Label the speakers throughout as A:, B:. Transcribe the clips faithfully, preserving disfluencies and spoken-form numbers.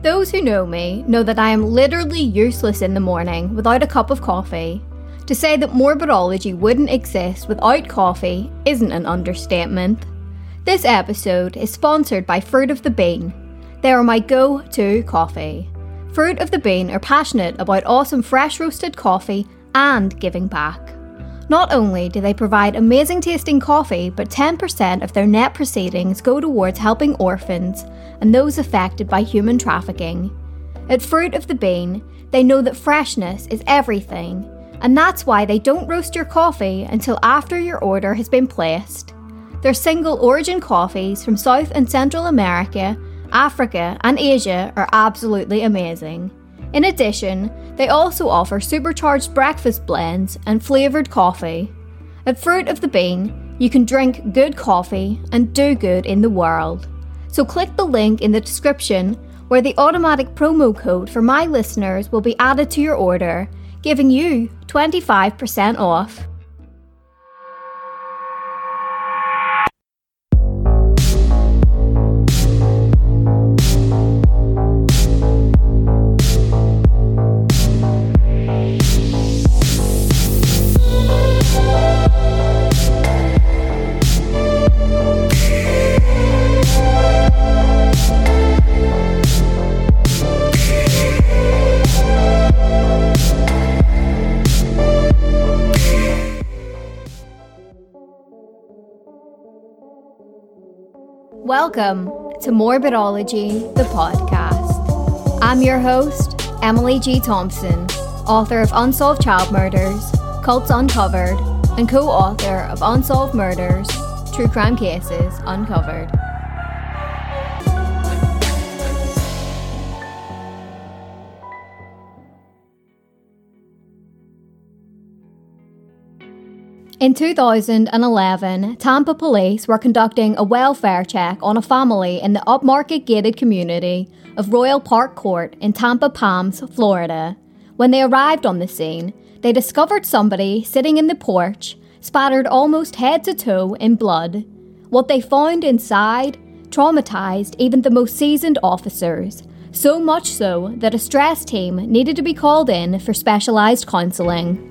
A: Those who know me know that I am literally useless in the morning without a cup of coffee. To say that Morbidology wouldn't exist without coffee isn't an understatement. This episode is sponsored by Fruit of the Bean. They are my go-to coffee. Fruit of the Bean are passionate about awesome fresh roasted coffee and giving back. Not only do they provide amazing tasting coffee, but ten percent of their net proceedings go towards helping orphans and those affected by human trafficking. At Fruit of the Bean, they know that freshness is everything, and that's why they don't roast your coffee until after your order has been placed. Their single origin coffees from South and Central America, Africa, and Asia are absolutely amazing. In addition, they also offer supercharged breakfast blends and flavoured coffee. At Fruit of the Bean, you can drink good coffee and do good in the world. So click the link in the description where the automatic promo code for my listeners will be added to your order, giving you twenty-five percent off. Welcome to Morbidology, the podcast. I'm your host, Emily G. Thompson, author of Unsolved Child Murders, Cults Uncovered, and co-author of Unsolved Murders, True Crime Cases Uncovered. In two thousand eleven, Tampa police were conducting a welfare check on a family in the upmarket gated community of Royal Park Court in Tampa Palms, Florida. When they arrived on the scene, they discovered somebody sitting in the porch, spattered almost head to toe in blood. What they found inside traumatized even the most seasoned officers, so much so that a stress team needed to be called in for specialized counseling.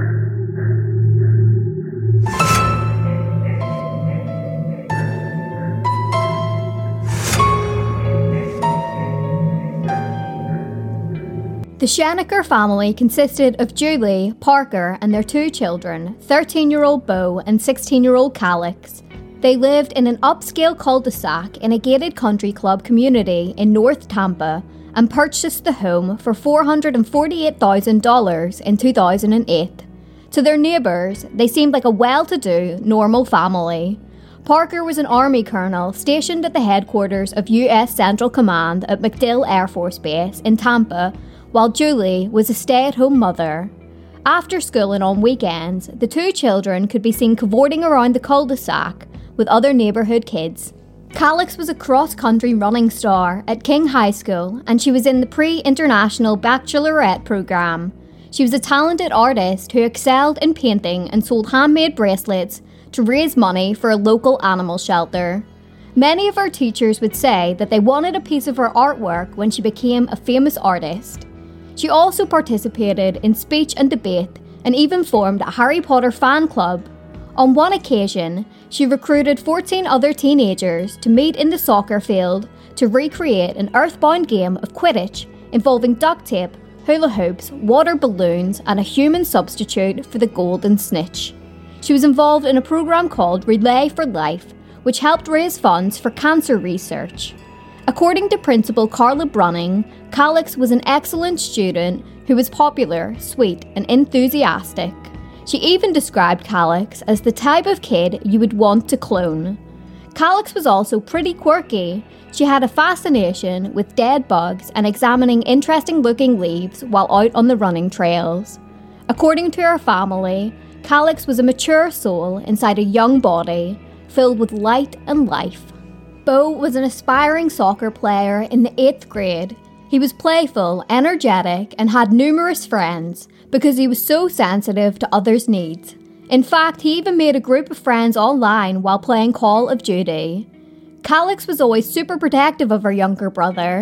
A: The Schenecker family consisted of Julie, Parker, and their two children, thirteen-year-old Beau and sixteen-year-old Calix. They lived in an upscale cul-de-sac in a gated country club community in North Tampa and purchased the home for four hundred forty-eight thousand dollars in two thousand eight. To their neighbours, they seemed like a well-to-do, normal family. Parker was an Army colonel stationed at the headquarters of U S Central Command at MacDill Air Force Base in Tampa, while Julie was a stay-at-home mother. After school and on weekends, the two children could be seen cavorting around the cul-de-sac with other neighbourhood kids. Calix was a cross-country running star at King High School, and she was in the pre-international baccalaureate programme. She was a talented artist who excelled in painting and sold handmade bracelets to raise money for a local animal shelter. Many of her teachers would say that they wanted a piece of her artwork when she became a famous artist. She also participated in speech and debate and even formed a Harry Potter fan club. On one occasion, she recruited fourteen other teenagers to meet in the soccer field to recreate an earthbound game of Quidditch involving duct tape, hula hoops, water balloons, and a human substitute for the golden snitch. She was involved in a program called Relay for Life, which helped raise funds for cancer research. According to Principal Carla Brunning, Calix was an excellent student who was popular, sweet, and enthusiastic. She even described Calix as the type of kid you would want to clone. Calix was also pretty quirky. She had a fascination with dead bugs and examining interesting-looking leaves while out on the running trails. According to her family, Calix was a mature soul inside a young body, filled with light and life. Beau was an aspiring soccer player in the eighth grade. He was playful, energetic, and had numerous friends because he was so sensitive to others' needs. In fact, he even made a group of friends online while playing Call of Duty. Calix was always super protective of her younger brother.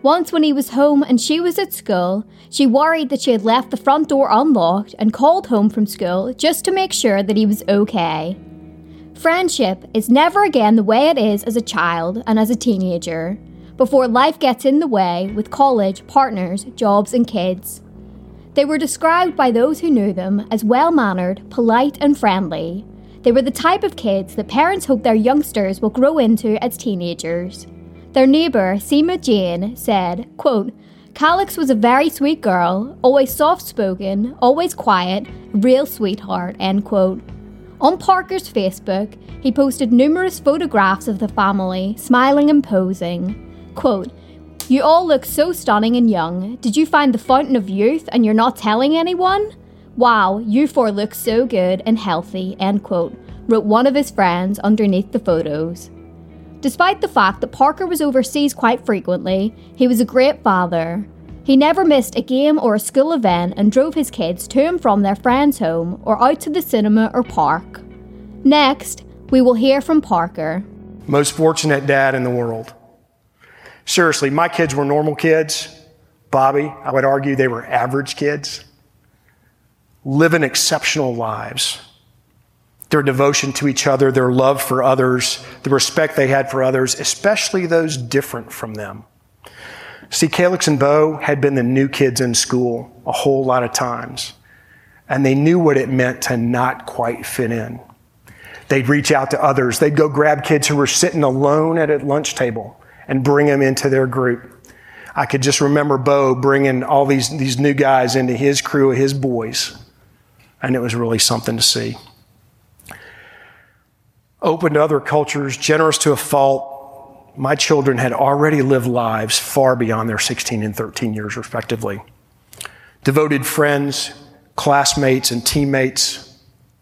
A: Once when he was home and she was at school, she worried that she had left the front door unlocked and called home from school just to make sure that he was okay. Friendship is never again the way it is as a child and as a teenager, before life gets in the way with college, partners, jobs and kids. They were described by those who knew them as well-mannered, polite and friendly. They were the type of kids that parents hope their youngsters will grow into as teenagers. Their neighbour, Seema Jane, said, quote, "Calix was a very sweet girl, always soft-spoken, always quiet, real sweetheart," end quote. On Parker's Facebook, he posted numerous photographs of the family, smiling and posing. Quote, "You all look so stunning and young. Did you find the fountain of youth and you're not telling anyone? Wow, you four look so good and healthy," end quote, wrote one of his friends underneath the photos. Despite the fact that Parker was overseas quite frequently, he was a great father. He never missed a game or a school event and drove his kids to and from their friend's home or out to the cinema or park. Next, we will hear from Parker.
B: Most fortunate dad in the world. Seriously, my kids were normal kids. Bobby, I would argue they were average kids. Living exceptional lives. Their devotion to each other, their love for others, the respect they had for others, especially those different from them. See, Calix and Bo had been the new kids in school a whole lot of times, and they knew what it meant to not quite fit in. They'd reach out to others. They'd go grab kids who were sitting alone at a lunch table and bring them into their group. I could just remember Bo bringing all these, these new guys into his crew of his boys, and it was really something to see. Open to other cultures, generous to a fault, my children had already lived lives far beyond their sixteen and thirteen years, respectively. Devoted friends, classmates, and teammates.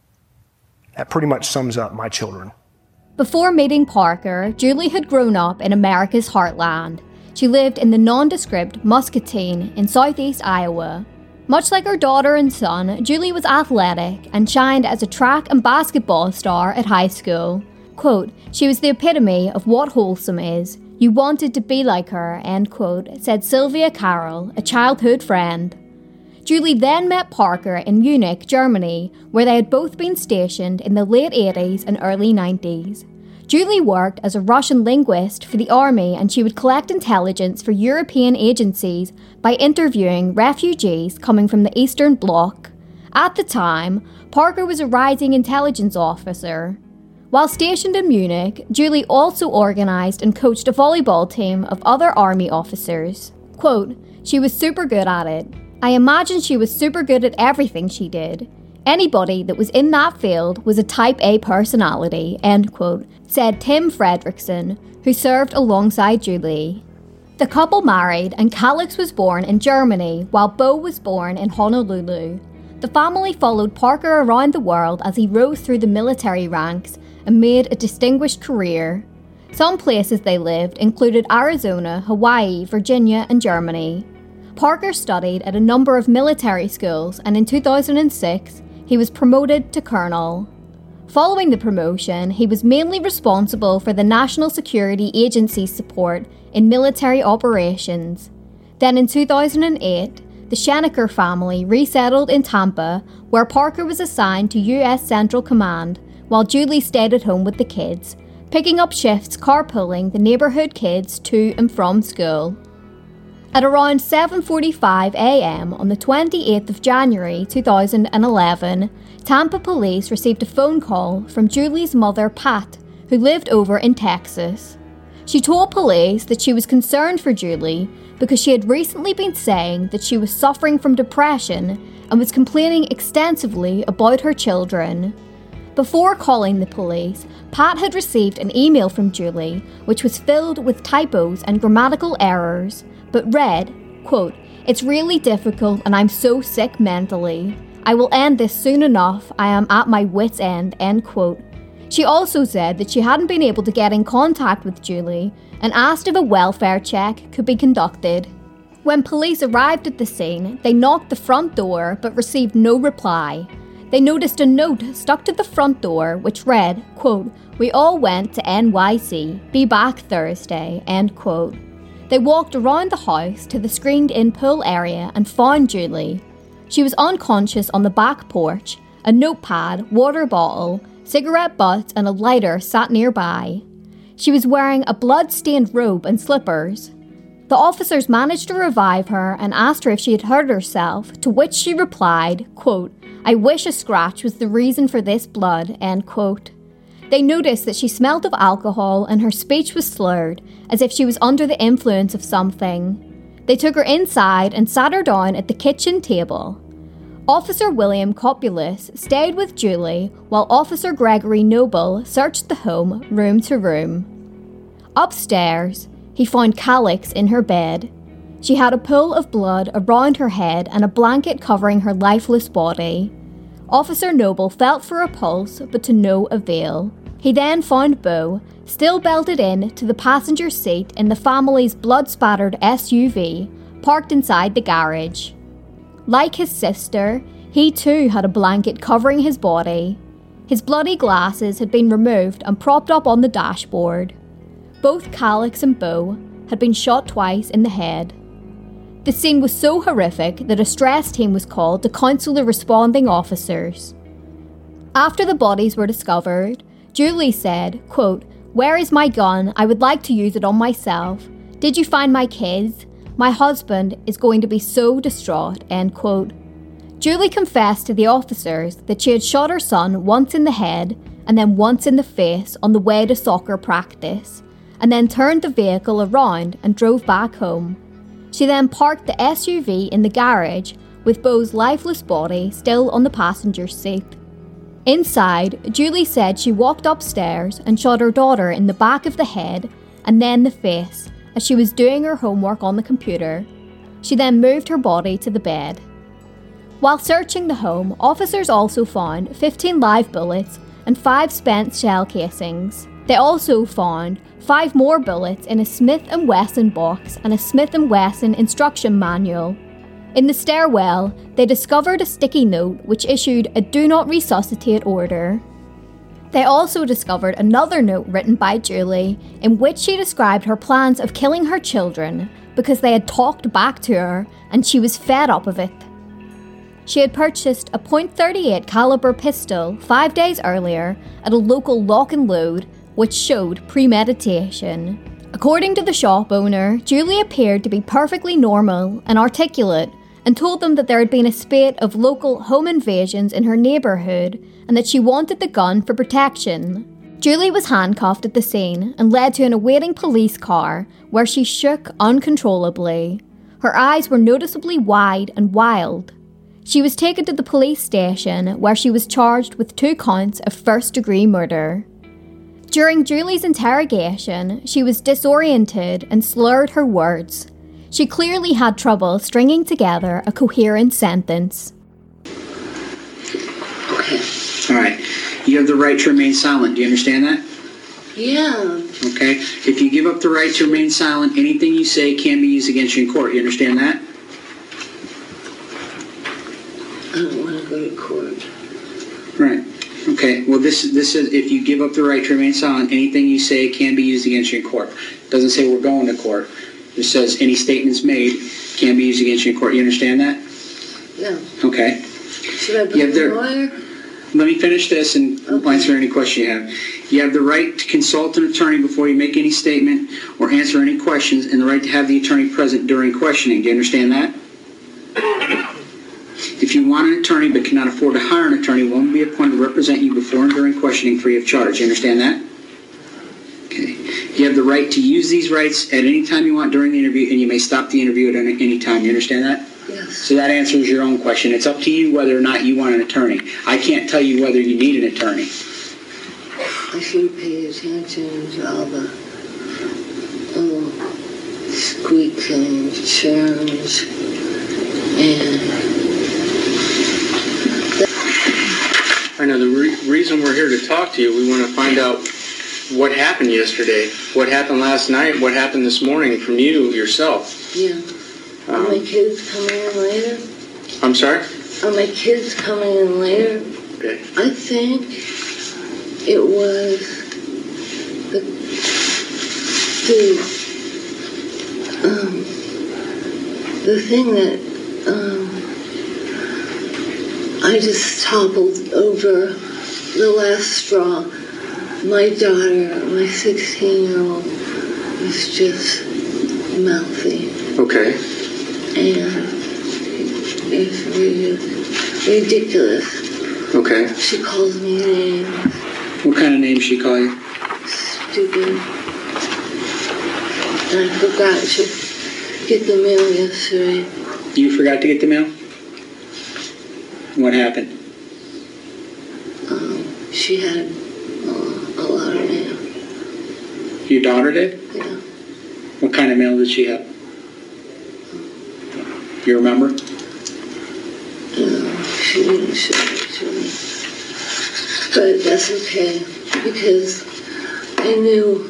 B: That pretty much sums up my children.
A: Before meeting Parker, Julie had grown up in America's heartland. She lived in the nondescript Muscatine in southeast Iowa. Much like her daughter and son, Julie was athletic and shined as a track and basketball star at high school. Quote, "She was the epitome of what wholesome is. You wanted to be like her," end quote, said Sylvia Carroll, a childhood friend. Julie then met Parker in Munich, Germany, where they had both been stationed in the late eighties and early nineties. Julie worked as a Russian linguist for the army, and she would collect intelligence for European agencies by interviewing refugees coming from the Eastern Bloc. At the time, Parker was a rising intelligence officer. While stationed in Munich, Julie also organised and coached a volleyball team of other army officers. Quote, "She was super good at it. I imagine she was super good at everything she did. Anybody that was in that field was a type A personality," end quote, said Tim Fredrickson, who served alongside Julie. The couple married and Calix was born in Germany while Bo was born in Honolulu. The family followed Parker around the world as he rose through the military ranks and made a distinguished career. Some places they lived included Arizona, Hawaii, Virginia, and Germany. Parker studied at a number of military schools, and in two thousand six, he was promoted to colonel. Following the promotion, he was mainly responsible for the National Security Agency's support in military operations. Then in two thousand eight, the Schenecker family resettled in Tampa, where Parker was assigned to U S Central Command, while Julie stayed at home with the kids, picking up shifts carpooling the neighbourhood kids to and from school. At around seven forty-five a m on the twenty-eighth of January two thousand eleven, Tampa police received a phone call from Julie's mother, Pat, who lived over in Texas. She told police that she was concerned for Julie because she had recently been saying that she was suffering from depression and was complaining extensively about her children. Before calling the police, Pat had received an email from Julie which was filled with typos and grammatical errors, but read, quote, "It's really difficult and I'm so sick mentally. I will end this soon enough. I am at my wit's end," end quote. She also said that she hadn't been able to get in contact with Julie and asked if a welfare check could be conducted. When police arrived at the scene, they knocked the front door but received no reply. They noticed a note stuck to the front door which read, quote, "We all went to N Y C. Be back Thursday," end quote. They walked around the house to the screened-in pool area and found Julie. She was unconscious on the back porch. A notepad, water bottle, cigarette butts and a lighter sat nearby. She was wearing a blood-stained robe and slippers. The officers managed to revive her and asked her if she had hurt herself, to which she replied, quote, "I wish a scratch was the reason for this blood," end quote. They noticed that she smelled of alcohol and her speech was slurred, as if she was under the influence of something. They took her inside and sat her down at the kitchen table. Officer William Copulus stayed with Julie while Officer Gregory Noble searched the home room to room. Upstairs, he found Calix in her bed. She had a pool of blood around her head and a blanket covering her lifeless body. Officer Noble felt for a pulse, but to no avail. He then found Beau, still belted in to the passenger seat in the family's blood-spattered S U V, parked inside the garage. Like his sister, he too had a blanket covering his body. His bloody glasses had been removed and propped up on the dashboard. Both Calix and Beau had been shot twice in the head. The scene was so horrific that a stress team was called to counsel the responding officers. After the bodies were discovered, Julie said, quote, "Where is my gun? I would like to use it on myself. Did you find my kids? My husband is going to be so distraught," end quote. Julie confessed to the officers that she had shot her son once in the head and then once in the face on the way to soccer practice, and then turned the vehicle around and drove back home. She then parked the S U V in the garage with Beau's lifeless body still on the passenger seat. Inside, Julie said she walked upstairs and shot her daughter in the back of the head and then the face as she was doing her homework on the computer. She then moved her body to the bed. While searching the home, officers also found fifteen live bullets and five spent shell casings. They also found five more bullets in a Smith and Wesson box and a Smith and Wesson instruction manual. In the stairwell, they discovered a sticky note which issued a do not resuscitate order. They also discovered another note written by Julie in which she described her plans of killing her children because they had talked back to her and she was fed up of it. She had purchased a point thirty-eight caliber pistol five days earlier at a local lock and load, which showed premeditation. According to the shop owner, Julie appeared to be perfectly normal and articulate and told them that there had been a spate of local home invasions in her neighbourhood and that she wanted the gun for protection. Julie was handcuffed at the scene and led to an awaiting police car where she shook uncontrollably. Her eyes were noticeably wide and wild. She was taken to the police station where she was charged with two counts of first-degree murder. During Julie's interrogation, she was disoriented and slurred her words. She clearly had trouble stringing together a coherent sentence.
C: Okay. All right. You have the right to remain silent. Do you understand that?
D: Yeah.
C: Okay. If you give up the right to remain silent, anything you say can be used against you in court. You understand that?
D: I don't want to go to court.
C: Right. Okay. Well, this this is if you give up the right to remain silent, anything you say can be used against you in court. It doesn't say we're going to court. It says any statements made can be used against you in court. You understand that?
D: Yeah.
C: Okay.
D: Should I be a lawyer?
C: Let me finish this and okay. answer any question you have. You have the right to consult an attorney before you make any statement or answer any questions, and the right to have the attorney present during questioning. Do you understand that? If you want an attorney but cannot afford to hire an attorney, one will be appointed to represent you before and during questioning free of charge. Do you understand that? Okay. You have the right to use these rights at any time you want during the interview, and you may stop the interview at any, any time. You understand that?
D: Yes.
C: So that answers your own question. It's up to you whether or not you want an attorney. I can't tell you whether you need an attorney.
D: I should pay attention to all the little squeaks and churns and...
E: I know the re- reason we're here to talk to you, we want to find out what happened yesterday, what happened last night, what happened this morning from you yourself.
D: Yeah. Are
E: Um,
D: my kids coming in later?
E: I'm sorry?
D: Are my kids coming in later?
E: Okay.
D: I think it was the, the um, the thing that um, I just toppled over the last straw. My daughter, my sixteen-year-old, was just mouthy.
C: Okay.
D: And it's really ridiculous.
C: Okay.
D: She calls me names.
C: What kind of name she call you?
D: Stupid. And I forgot to get the mail yesterday.
C: You forgot to get the mail? What happened?
D: Um, she had uh, a lot of mail.
C: Your daughter did?
D: Yeah.
C: What kind of mail did she have? You remember?
D: No, she didn't show it to me. But that's okay, because I knew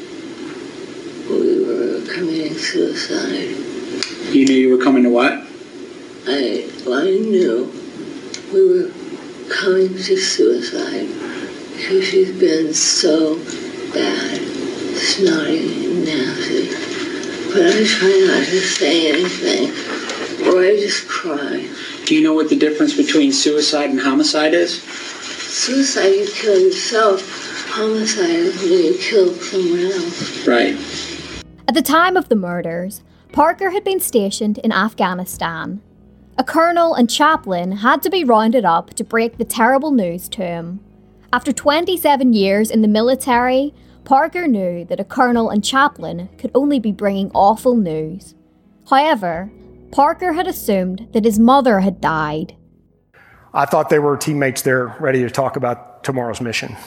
D: we were committing suicide.
C: You knew you were coming to what?
D: I, I knew we were coming to suicide because she's been so bad, snotty and nasty. But I try not to say anything, or I just cry.
C: Do you know what the difference between suicide and homicide is?
D: Suicide, you kill yourself. Homicide is when you kill someone else.
C: Right.
A: At the time of the murders, Parker had been stationed in Afghanistan. A colonel and chaplain had to be rounded up to break the terrible news to him. After twenty-seven years in the military, Parker knew that a colonel and chaplain could only be bringing awful news. However, Parker had assumed that his mother had died.
B: I thought they were teammates there ready to talk about tomorrow's mission.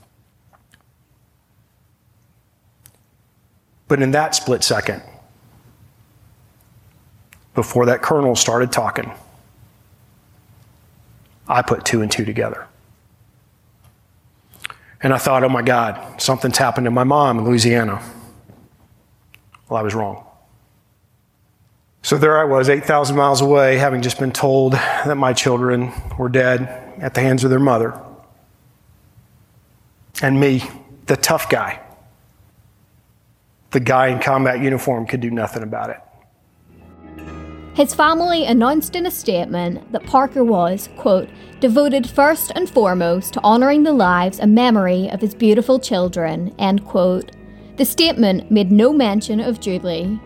B: But in that split second, before that colonel started talking, I put two and two together. And I thought, oh my God, something's happened to my mom in Louisiana. Well, I was wrong. So there I was, eight thousand miles away, having just been told that my children were dead at the hands of their mother. And me, the tough guy, the guy in combat uniform, could do nothing about it.
A: His family announced in a statement that Parker was, quote, devoted first and foremost to honouring the lives and memory of his beautiful children, end quote. The statement made no mention of Julie.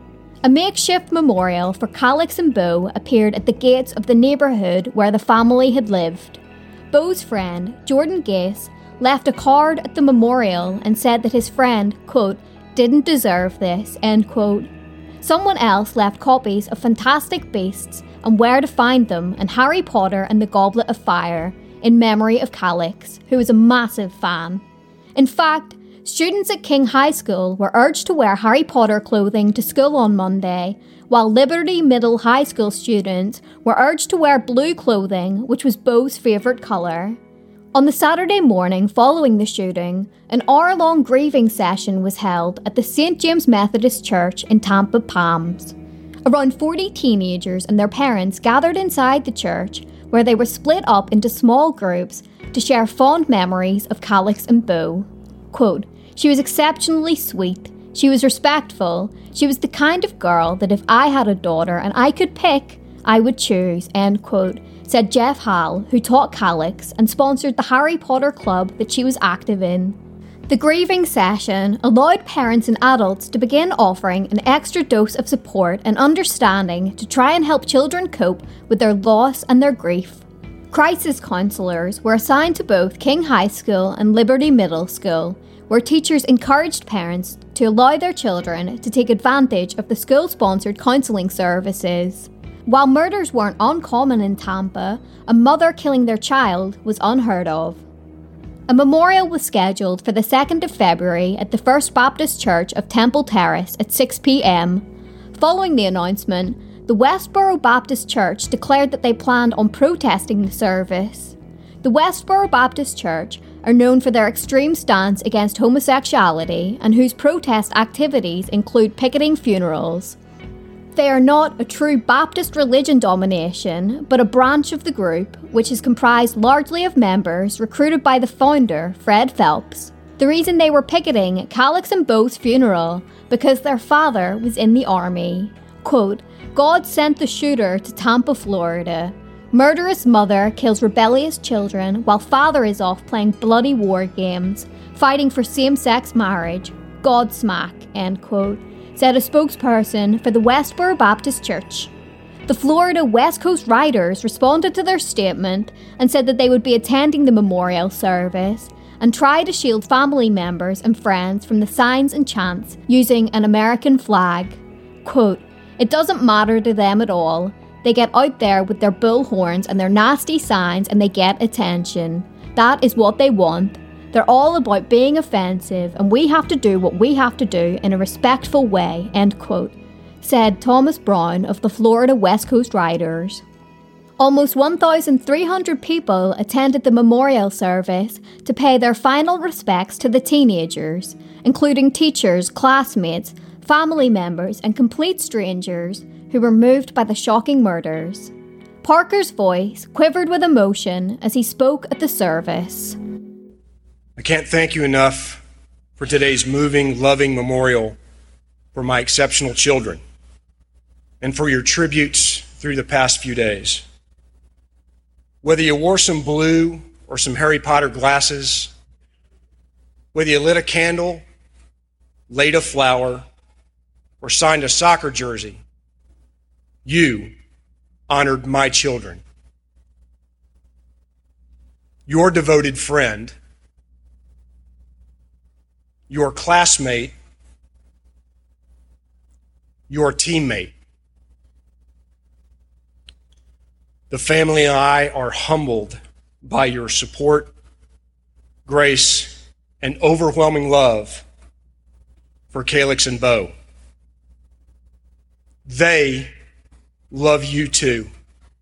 A: A makeshift memorial for Calix and Bo appeared at the gates of the neighbourhood where the family had lived. Bo's friend, Jordan Gase, left a card at the memorial and said that his friend, quote, didn't deserve this, end quote. Someone else left copies of Fantastic Beasts and Where to Find Them and Harry Potter and the Goblet of Fire in memory of Calix, who was a massive fan. In fact, students at King High School were urged to wear Harry Potter clothing to school on Monday, while Liberty Middle High School students were urged to wear blue clothing, which was Bo's favourite colour. On the Saturday morning following the shooting, an hour-long grieving session was held at the Saint James Methodist Church in Tampa, Palms. Around forty teenagers and their parents gathered inside the church, where they were split up into small groups to share fond memories of Calix and Bo. Quote, she was exceptionally sweet, she was respectful, she was the kind of girl that if I had a daughter and I could pick, I would choose, end quote, said Jeff Hall, who taught Calix and sponsored the Harry Potter club that she was active in. The grieving session allowed parents and adults to begin offering an extra dose of support and understanding to try and help children cope with their loss and their grief. Crisis counsellors were assigned to both King High School and Liberty Middle School, where teachers encouraged parents to allow their children to take advantage of the school-sponsored counselling services. While murders weren't uncommon in Tampa, a mother killing their child was unheard of. A memorial was scheduled for the second of February at the First Baptist Church of Temple Terrace at six p.m. Following the announcement, the Westboro Baptist Church declared that they planned on protesting the service. The Westboro Baptist Church are known for their extreme stance against homosexuality and whose protest activities include picketing funerals. They are not a true Baptist religion domination, but a branch of the group, which is comprised largely of members recruited by the founder, Fred Phelps. The reason they were picketing Calix and Beau's funeral because their father was in the army. Quote, God sent the shooter to Tampa, Florida. Murderous mother kills rebellious children while father is off playing bloody war games, fighting for same-sex marriage. Godsmack, end quote, said a spokesperson for the Westboro Baptist Church. The Florida West Coast Riders responded to their statement and said that they would be attending the memorial service and try to shield family members and friends from the signs and chants using an American flag. Quote, it doesn't matter to them at all. They get out there with their bullhorns and their nasty signs and they get attention. That is what they want. They're all about being offensive and we have to do what we have to do in a respectful way, end quote, said Thomas Brown of the Florida West Coast Riders. Almost one thousand three hundred people attended the memorial service to pay their final respects to the teenagers, including teachers, classmates, family members, and complete strangers who were moved by the shocking murders. Parker's voice quivered with emotion as he spoke at the service.
B: I can't thank you enough for today's moving, loving memorial for my exceptional children and for your tributes through the past few days. Whether you wore some blue or some Harry Potter glasses, whether you lit a candle, laid a flower, or signed a soccer jersey, you honored my children. Your devoted friend, your classmate, your teammate. The family and I are humbled by your support, grace, and overwhelming love for Calix and Beau. They love you too.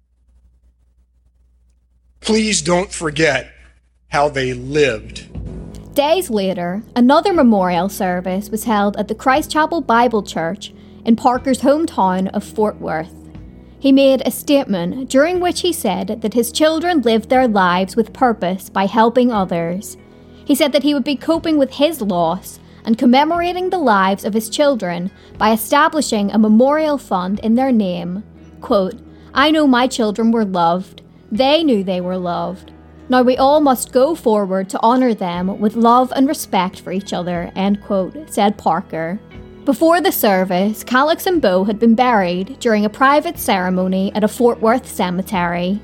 B: Please don't forget how they lived.
A: Days later, another memorial service was held at the Christ Chapel Bible Church in Parker's hometown of Fort Worth. He made a statement during which he said that his children lived their lives with purpose by helping others. He said that he would be coping with his loss and commemorating the lives of his children by establishing a memorial fund in their name. Quote, I know my children were loved. They knew they were loved. Now we all must go forward to honour them with love and respect for each other, end quote, said Parker. Before the service, Calix and Beau had been buried during a private ceremony at a Fort Worth cemetery.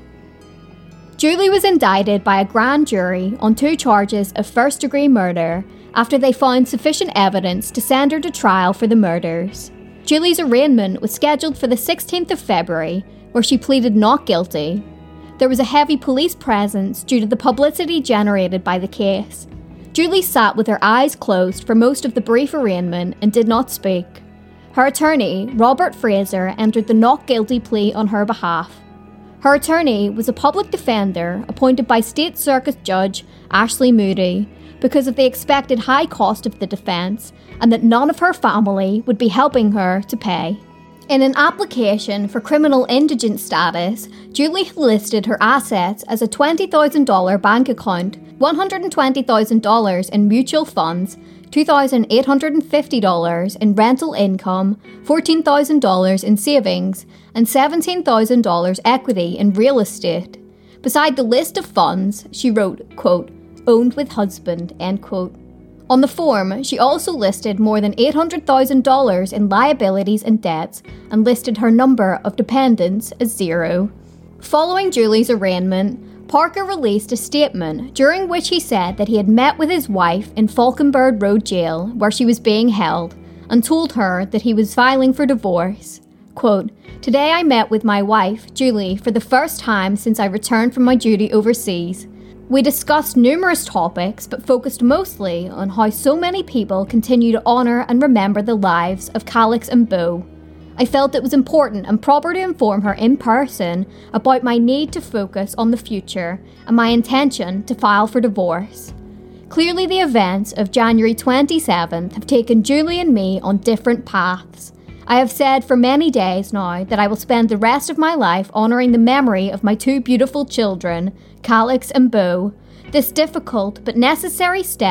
A: Julie was indicted by a grand jury on two charges of first-degree murder after they found sufficient evidence to send her to trial for the murders. Julie's arraignment was scheduled for the sixteenth of February, where she pleaded not guilty. There was a heavy police presence due to the publicity generated by the case. Julie sat with her eyes closed for most of the brief arraignment and did not speak. Her attorney, Robert Fraser, entered the not guilty plea on her behalf. Her attorney was a public defender appointed by State Circuit Judge Ashley Moody because of the expected high cost of the defence and that none of her family would be helping her to pay. In an application for criminal indigent status, Julie had listed her assets as a twenty thousand dollars bank account, one hundred twenty thousand dollars in mutual funds, two thousand eight hundred fifty dollars in rental income, fourteen thousand dollars in savings, and seventeen thousand dollars equity in real estate. Beside the list of funds, she wrote, quote, owned with husband, end quote. On the form, she also listed more than eight hundred thousand dollars in liabilities and debts and listed her number of dependents as zero. Following Julie's arraignment, Parker released a statement during which he said that he had met with his wife in Falkenberg Road Jail, where she was being held, and told her that he was filing for divorce. Quote, today I met with my wife, Julie, for the first time since I returned from my duty overseas. We discussed numerous topics, but focused mostly on how so many people continue to honour and remember the lives of Calix and Beau. I felt it was important and proper to inform her in person about my need to focus on the future and my intention to file for divorce. Clearly the events of January twenty-seventh have taken Julie and me on different paths. I have said for many days now that I will spend the rest of my life honouring the memory of my two beautiful children, Calix and Beau. This difficult but necessary step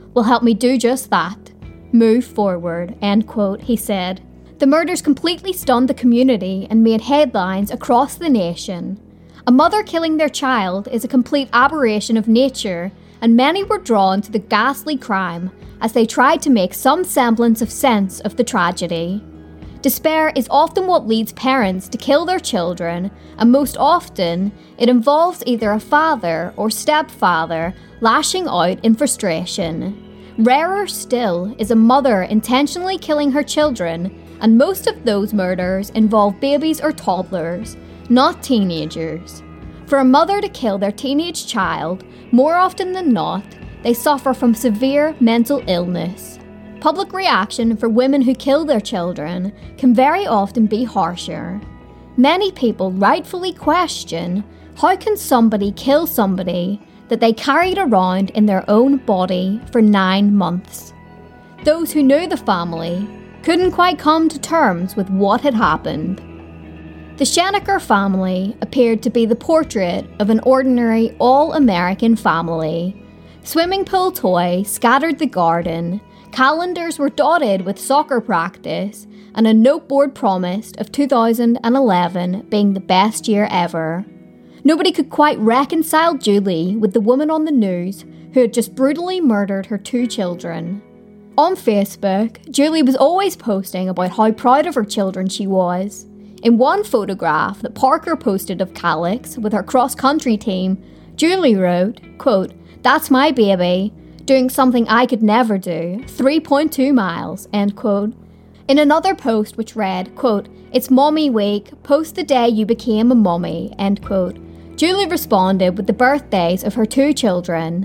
A: will help me do just that. Move forward, end quote, he said. The murders completely stunned the community and made headlines across the nation. A mother killing their child is a complete aberration of nature, and many were drawn to the ghastly crime as they tried to make some semblance of sense of the tragedy. Despair is often what leads parents to kill their children, and most often, it involves either a father or stepfather lashing out in frustration. Rarer still is a mother intentionally killing her children, and most of those murders involve babies or toddlers, not teenagers. For a mother to kill their teenage child, more often than not, they suffer from severe mental illness. Public reaction for women who kill their children can very often be harsher. Many people rightfully question, how can somebody kill somebody that they carried around in their own body for nine months? Those who knew the family couldn't quite come to terms with what had happened. The Schenecker family appeared to be the portrait of an ordinary all-American family. Swimming pool toys scattered the garden, calendars were dotted with soccer practice, and a noteboard promised of two thousand eleven being the best year ever. Nobody could quite reconcile Julie with the woman on the news who had just brutally murdered her two children. On Facebook, Julie was always posting about how proud of her children she was. In one photograph that Parker posted of Calix with her cross-country team, Julie wrote, quote, "That's my baby, doing something I could never do, three point two miles, end quote. In another post which read, quote, "It's mommy week, post the day you became a mommy," end quote, Julie responded with the birthdays of her two children.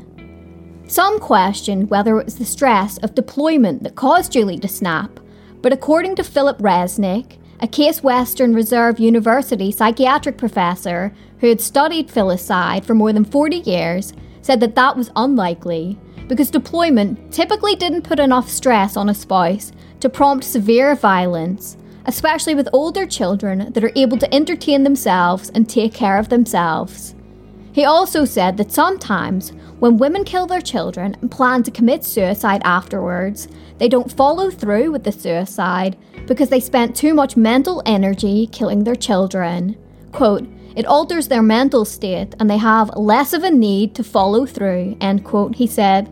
A: Some questioned whether it was the stress of deployment that caused Julie to snap, but according to Philip Resnick, a Case Western Reserve University psychiatric professor who had studied filicide for more than forty years, said that that was unlikely, because deployment typically didn't put enough stress on a spouse to prompt severe violence, especially with older children that are able to entertain themselves and take care of themselves. He also said that sometimes, when women kill their children and plan to commit suicide afterwards, they don't follow through with the suicide because they spent too much mental energy killing their children. Quote, "It alters their mental state and they have less of a need to follow through," end quote, he said.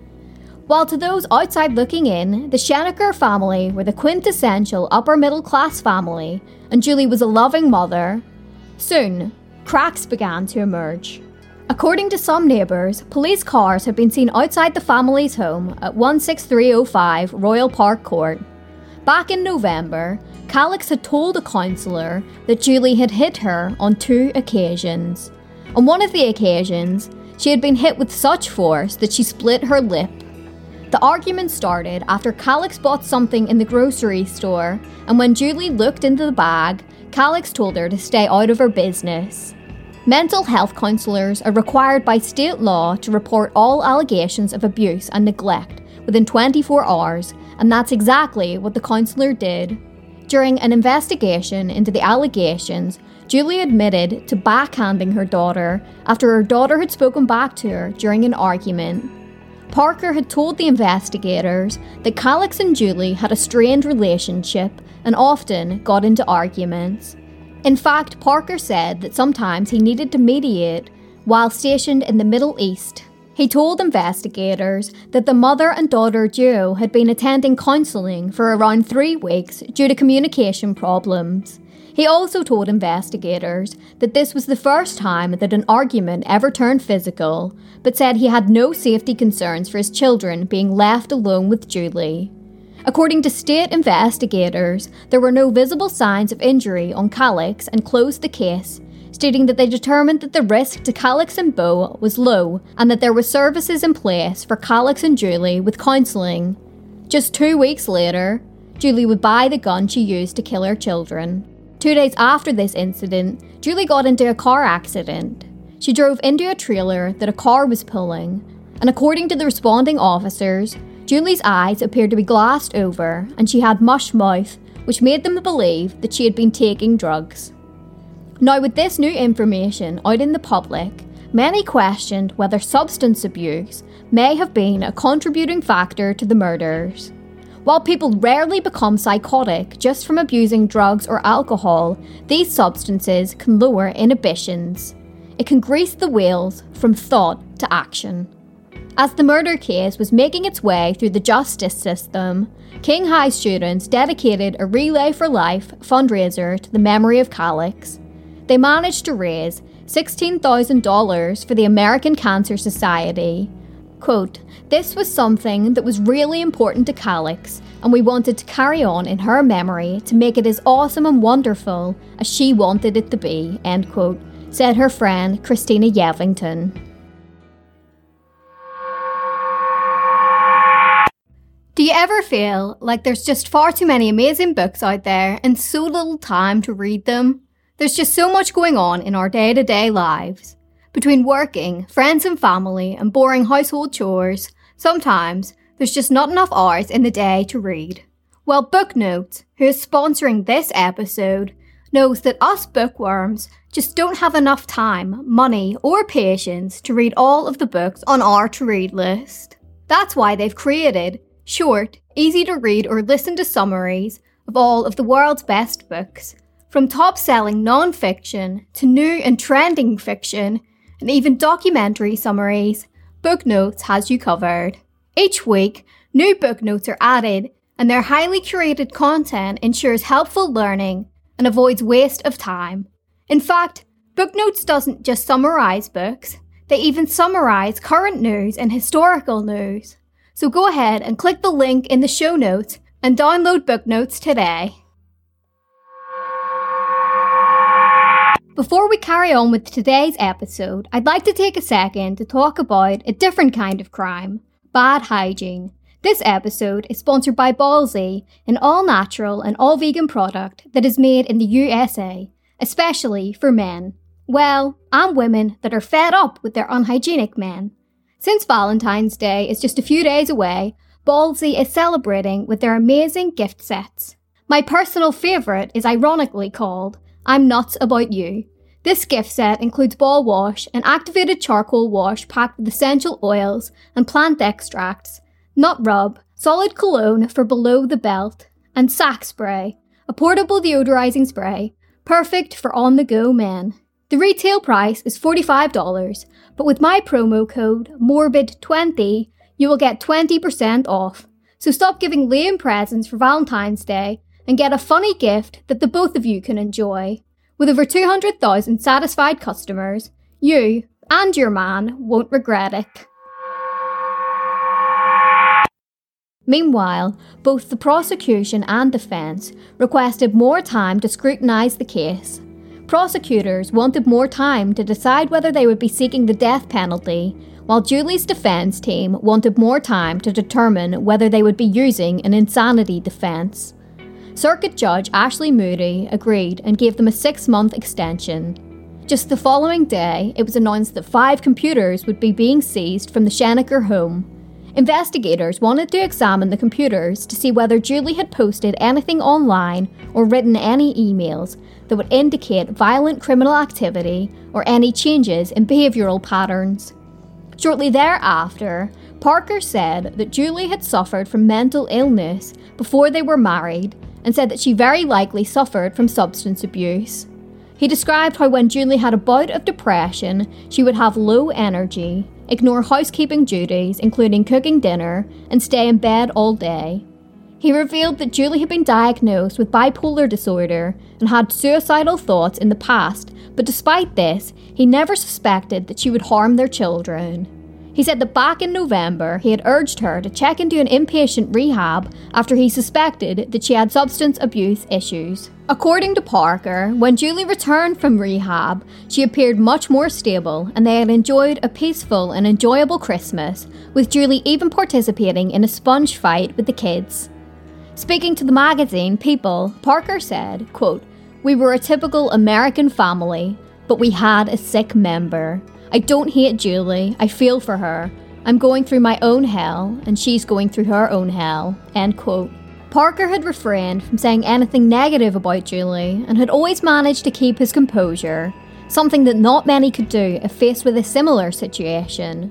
A: While to those outside looking in, the Schenecker family were the quintessential upper-middle-class family, and Julie was a loving mother, soon, cracks began to emerge. According to some neighbours, police cars had been seen outside the family's home at one six three oh five Royal Park Court. Back in November, Calix had told a counsellor that Julie had hit her on two occasions. On one of the occasions, she had been hit with such force that she split her lip. The argument started after Calix bought something in the grocery store, and when Julie looked into the bag, Calix told her to stay out of her business. Mental health counsellors are required by state law to report all allegations of abuse and neglect within twenty-four hours, and that's exactly what the counsellor did. During an investigation into the allegations, Julie admitted to backhanding her daughter after her daughter had spoken back to her during an argument. Parker had told the investigators that Calix and Julie had a strained relationship and often got into arguments. In fact, Parker said that sometimes he needed to mediate while stationed in the Middle East. He told investigators that the mother and daughter duo had been attending counselling for around three weeks due to communication problems. He also told investigators that this was the first time that an argument ever turned physical, but said he had no safety concerns for his children being left alone with Julie. According to state investigators, there were no visible signs of injury on Calix and closed the case, stating that they determined that the risk to Calix and Beau was low and that there were services in place for Calix and Julie with counselling. Just two weeks later, Julie would buy the gun she used to kill her children. Two days after this incident, Julie got into a car accident. She drove into a trailer that a car was pulling, and according to the responding officers, Julie's eyes appeared to be glassed over and she had mush mouth, which made them believe that she had been taking drugs. Now, with this new information out in the public, many questioned whether substance abuse may have been a contributing factor to the murders. While people rarely become psychotic just from abusing drugs or alcohol, these substances can lower inhibitions. It can grease the wheels from thought to action. As the murder case was making its way through the justice system, King High students dedicated a Relay for Life fundraiser to the memory of Calix. They managed to raise sixteen thousand dollars for the American Cancer Society. Quote, "This was something that was really important to Calix, and we wanted to carry on in her memory to make it as awesome and wonderful as she wanted it to be," end quote, said her friend Christina Yevington. Do you ever feel like there's just far too many amazing books out there and so little time to read them? There's just so much going on in our day-to-day lives. Between working, friends and family, and boring household chores, sometimes there's just not enough hours in the day to read. Well, Booknotes, who is sponsoring this episode, knows that us bookworms just don't have enough time, money, or patience to read all of the books on our to-read list. That's why they've created short, easy to read or listen to summaries of all of the world's best books. From top-selling non-fiction to new and trending fiction, and even documentary summaries, Booknotes has you covered. Each week, new Booknotes are added, and their highly curated content ensures helpful learning and avoids waste of time. In fact, Booknotes doesn't just summarise books, they even summarise current news and historical news. So go ahead and click the link in the show notes and download Booknotes today. Before we carry on with today's episode, I'd like to take a second to talk about a different kind of crime, bad hygiene. This episode is sponsored by Ballsy, an all-natural and all-vegan product that is made in the U S A, especially for men. Well, and women that are fed up with their unhygienic men. Since Valentine's Day is just a few days away, Ballsy is celebrating with their amazing gift sets. My personal favourite is ironically called I'm Nuts About You. This gift set includes ball wash, an activated charcoal wash packed with essential oils and plant extracts, nut rub, solid cologne for below the belt, and sack spray, a portable deodorizing spray, perfect for on-the-go men. The retail price is forty-five dollars, but with my promo code morbid twenty, you will get twenty percent off. So stop giving lame presents for Valentine's Day and get a funny gift that the both of you can enjoy. With over two hundred thousand satisfied customers, you and your man won't regret it. Meanwhile, both the prosecution and defence requested more time to scrutinise the case. Prosecutors wanted more time to decide whether they would be seeking the death penalty, while Julie's defence team wanted more time to determine whether they would be using an insanity defence. Circuit Judge Ashley Moody agreed and gave them a six-month extension. Just the following day, it was announced that five computers would be being seized from the Schenecker home. Investigators wanted to examine the computers to see whether Julie had posted anything online or written any emails that would indicate violent criminal activity or any changes in behavioural patterns. Shortly thereafter, Parker said that Julie had suffered from mental illness before they were married and said that she very likely suffered from substance abuse. He described how when Julie had a bout of depression, she would have low energy, ignore housekeeping duties, including cooking dinner, and stay in bed all day. He revealed that Julie had been diagnosed with bipolar disorder and had suicidal thoughts in the past, but despite this, he never suspected that she would harm their children. He said that back in November, he had urged her to check into an inpatient rehab after he suspected that she had substance abuse issues. According to Parker, when Julie returned from rehab, she appeared much more stable and they had enjoyed a peaceful and enjoyable Christmas, with Julie even participating in a sponge fight with the kids. Speaking to the magazine People, Parker said, quote, "We were a typical American family, but we had a sick member. I don't hate Julie, I feel for her. I'm going through my own hell, and she's going through her own hell," end quote. Parker had refrained from saying anything negative about Julie and had always managed to keep his composure, something that not many could do if faced with a similar situation.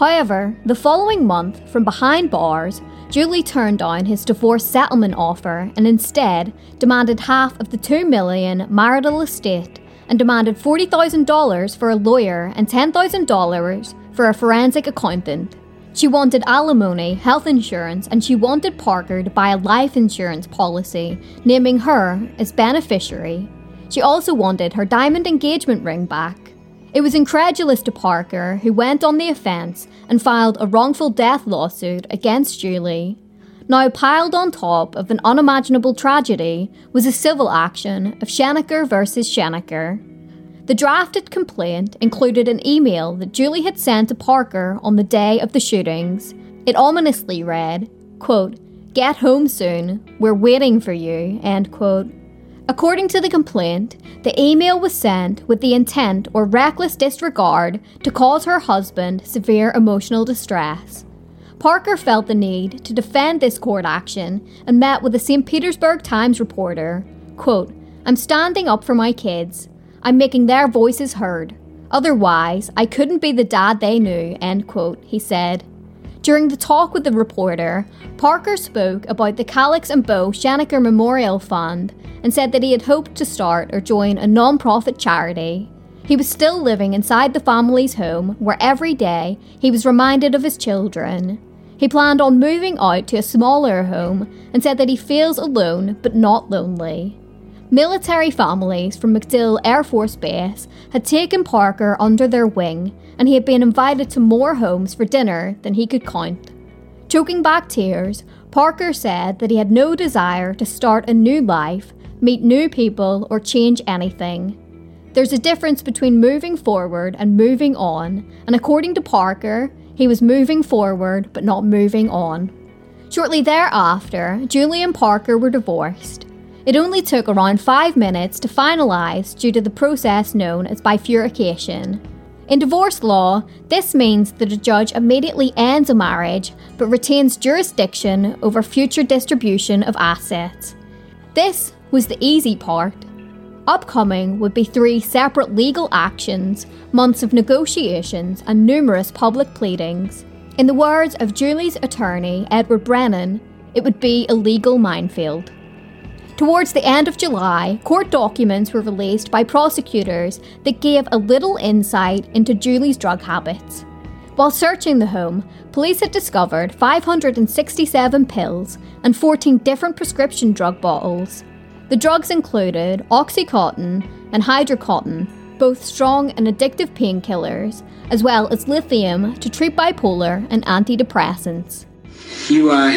A: However, the following month, from behind bars, Julie turned down his divorce settlement offer and instead demanded half of the two million dollars marital estate and demanded forty thousand dollars for a lawyer and ten thousand dollars for a forensic accountant. She wanted alimony, health insurance, and she wanted Parker to buy a life insurance policy, naming her as beneficiary. She also wanted her diamond engagement ring back. It was incredulous to Parker, who went on the offence and filed a wrongful death lawsuit against Julie. Now piled on top of an unimaginable tragedy was a civil action of Schenecker versus Schenecker. The drafted complaint included an email that Julie had sent to Parker on the day of the shootings. It ominously read, quote, "Get home soon, we're waiting for you," end quote. According to the complaint, the email was sent with the intent or reckless disregard to cause her husband severe emotional distress. Parker felt the need to defend this court action and met with a Saint Petersburg Times reporter, quote, "I'm standing up for my kids. I'm making their voices heard. Otherwise, I couldn't be the dad they knew," end quote, he said. During the talk with the reporter, Parker spoke about the Calix and Beau Schenecker Memorial Fund and said that he had hoped to start or join a non-profit charity. He was still living inside the family's home where every day he was reminded of his children. He planned on moving out to a smaller home and said that he feels alone but not lonely. Military families from MacDill Air Force Base had taken Parker under their wing, and he had been invited to more homes for dinner than he could count. Choking back tears, Parker said that he had no desire to start a new life, meet new people, or change anything. There's a difference between moving forward and moving on, and according to Parker, he was moving forward but not moving on. Shortly thereafter, Julie and Parker were divorced. It only took around five minutes to finalise due to the process known as bifurcation. In divorce law, this means that a judge immediately ends a marriage but retains jurisdiction over future distribution of assets. This was the easy part. Upcoming would be three separate legal actions, months of negotiations, and numerous public pleadings. In the words of Julie's attorney, Edward Brennan, it would be a legal minefield. Towards the end of July, court documents were released by prosecutors that gave a little insight into Julie's drug habits. While searching the home, police had discovered five hundred sixty-seven pills and fourteen different prescription drug bottles. The drugs included Oxycontin and Hydrocodone, both strong and addictive painkillers, as well as lithium to treat bipolar and antidepressants.
C: You, uh...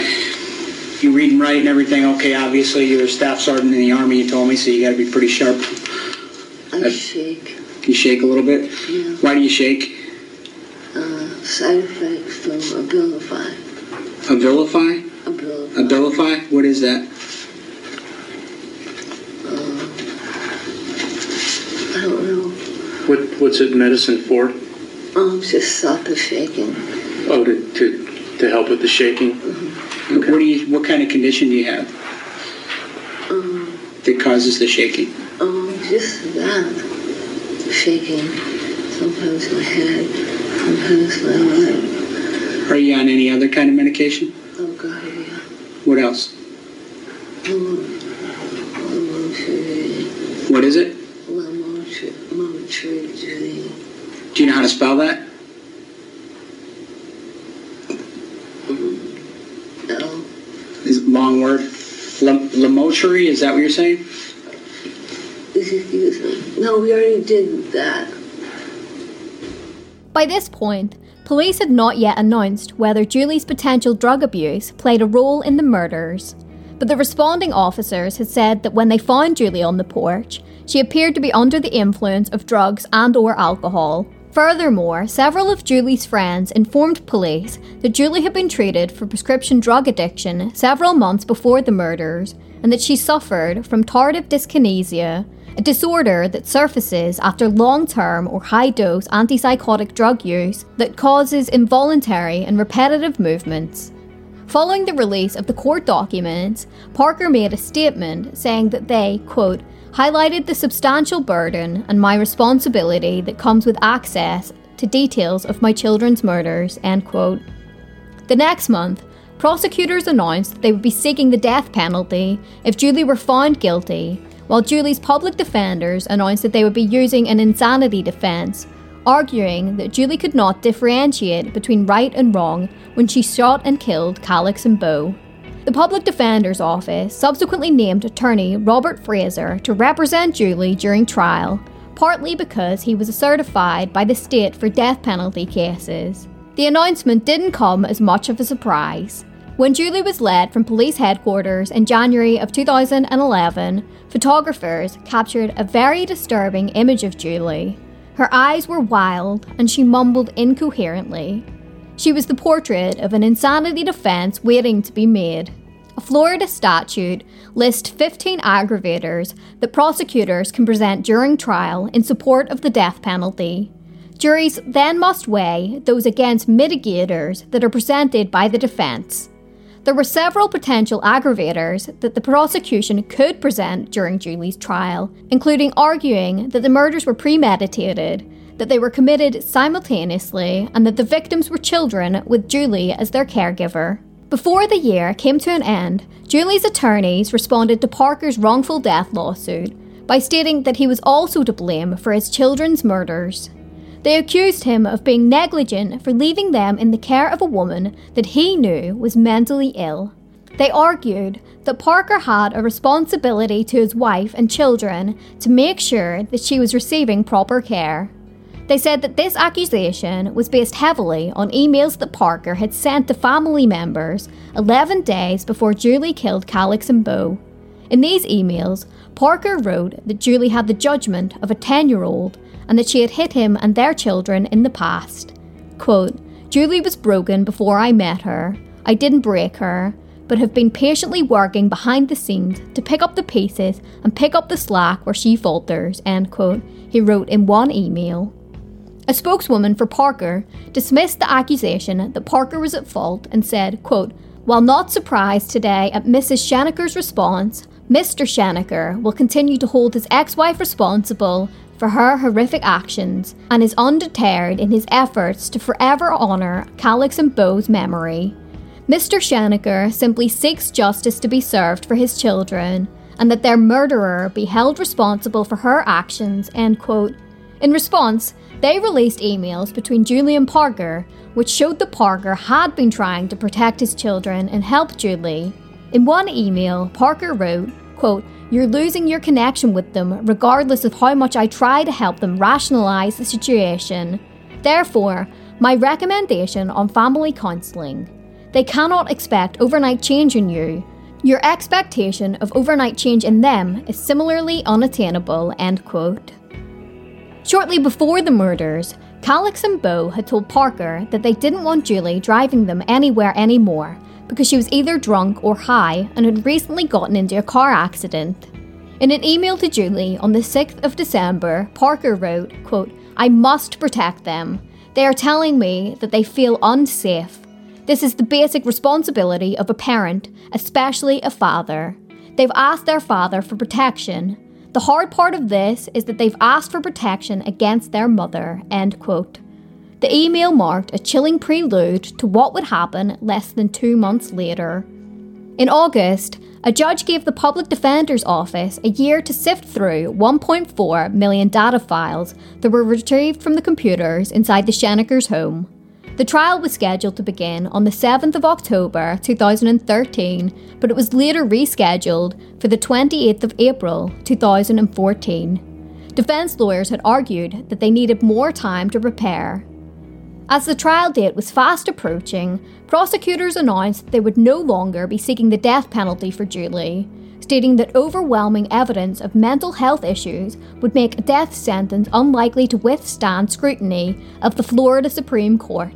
C: You read and write and everything, okay, obviously. You're a staff sergeant in the Army, you told me, so you got to be pretty sharp.
D: I uh, shake.
C: You shake a little bit?
D: Yeah.
C: Why do you shake?
D: Uh, side effects from Abilify.
C: Abilify?
D: Abilify.
C: Abilify? What is that?
D: Uh, I don't know.
E: What What's it medicine for?
D: Um, just stop the shaking.
E: Oh, to, to, to help with the shaking?
D: Mm-hmm.
C: Okay. What do you? What kind of condition do you have
D: Um,
C: that causes the shaking?
D: um, just that. Shaking. Sometimes my head, sometimes my leg.
C: Are you on any other kind of medication?
D: Oh, God, yeah.
C: What else?
D: Um, Lamotrigine.
C: What is it?
D: Lamotrigine.
C: Do you know how to spell that?
D: No.
C: Is it a long word? Lam- Lamotrigine, is that what you're saying?
D: Excuse me. No, we already did that.
A: By this point, police had not yet announced whether Julie's potential drug abuse played a role in the murders, but the responding officers had said that when they found Julie on the porch, she appeared to be under the influence of drugs and or alcohol. Furthermore, several of Julie's friends informed police that Julie had been treated for prescription drug addiction several months before the murders, and that she suffered from tardive dyskinesia, a disorder that surfaces after long-term or high-dose antipsychotic drug use that causes involuntary and repetitive movements. Following the release of the court documents, Parker made a statement saying that they, quote, highlighted the substantial burden and my responsibility that comes with access to details of my children's murders, end quote. The next month, prosecutors announced that they would be seeking the death penalty if Julie were found guilty, while Julie's public defenders announced that they would be using an insanity defence, arguing that Julie could not differentiate between right and wrong when she shot and killed Calix and Beau. The public defender's office subsequently named attorney Robert Fraser to represent Julie during trial, partly because he was certified by the state for death penalty cases. The announcement didn't come as much of a surprise. When Julie was led from police headquarters in January of two thousand eleven, photographers captured a very disturbing image of Julie. Her eyes were wild and she mumbled incoherently. She was the portrait of an insanity defense waiting to be made. A Florida statute lists fifteen aggravators that prosecutors can present during trial in support of the death penalty. Juries then must weigh those against mitigators that are presented by the defense. There were several potential aggravators that the prosecution could present during Julie's trial, including arguing that the murders were premeditated, that they were committed simultaneously, and that the victims were children with Julie as their caregiver. Before the year came to an end, Julie's attorneys responded to Parker's wrongful death lawsuit by stating that he was also to blame for his children's murders. They accused him of being negligent for leaving them in the care of a woman that he knew was mentally ill. They argued that Parker had a responsibility to his wife and children to make sure that she was receiving proper care. They said that this accusation was based heavily on emails that Parker had sent to family members eleven days before Julie killed Calix and Beau. In these emails, Parker wrote that Julie had the judgment of a ten-year-old and that she had hit him and their children in the past. Quote, "Julie was broken before I met her. I didn't break her, but have been patiently working behind the scenes to pick up the pieces and pick up the slack where she falters," end quote, he wrote in one email. A spokeswoman for Parker dismissed the accusation that Parker was at fault and said, quote, "While not surprised today at Missus Scheneker's response, Mister Scheneker will continue to hold his ex-wife responsible for her horrific actions and is undeterred in his efforts to forever honour Calix and Beau's memory. Mister Scheneker simply seeks justice to be served for his children and that their murderer be held responsible for her actions," end quote. In response, they released emails between Julie and Parker, which showed that Parker had been trying to protect his children and help Julie. In one email, Parker wrote, quote, "You're losing your connection with them regardless of how much I try to help them rationalise the situation. Therefore, my recommendation on family counselling. They cannot expect overnight change in you. Your expectation of overnight change in them is similarly unattainable," end quote. Shortly before the murders, Calix and Beau had told Parker that they didn't want Julie driving them anywhere anymore because she was either drunk or high and had recently gotten into a car accident. In an email to Julie on the sixth of December, Parker wrote, quote, "I must protect them. They are telling me that they feel unsafe. This is the basic responsibility of a parent, especially a father. They've asked their father for protection. The hard part of this is that they've asked for protection against their mother," end quote. The email marked a chilling prelude to what would happen less than two months later. In August, a judge gave the Public Defender's Office a year to sift through one point four million data files that were retrieved from the computers inside the Schenekers' home. The trial was scheduled to begin on the seventh of October two thousand thirteen, but it was later rescheduled for the twenty-eighth of April two thousand fourteen. Defence lawyers had argued that they needed more time to prepare. As the trial date was fast approaching, prosecutors announced that they would no longer be seeking the death penalty for Julie, stating that overwhelming evidence of mental health issues would make a death sentence unlikely to withstand scrutiny of the Florida Supreme Court.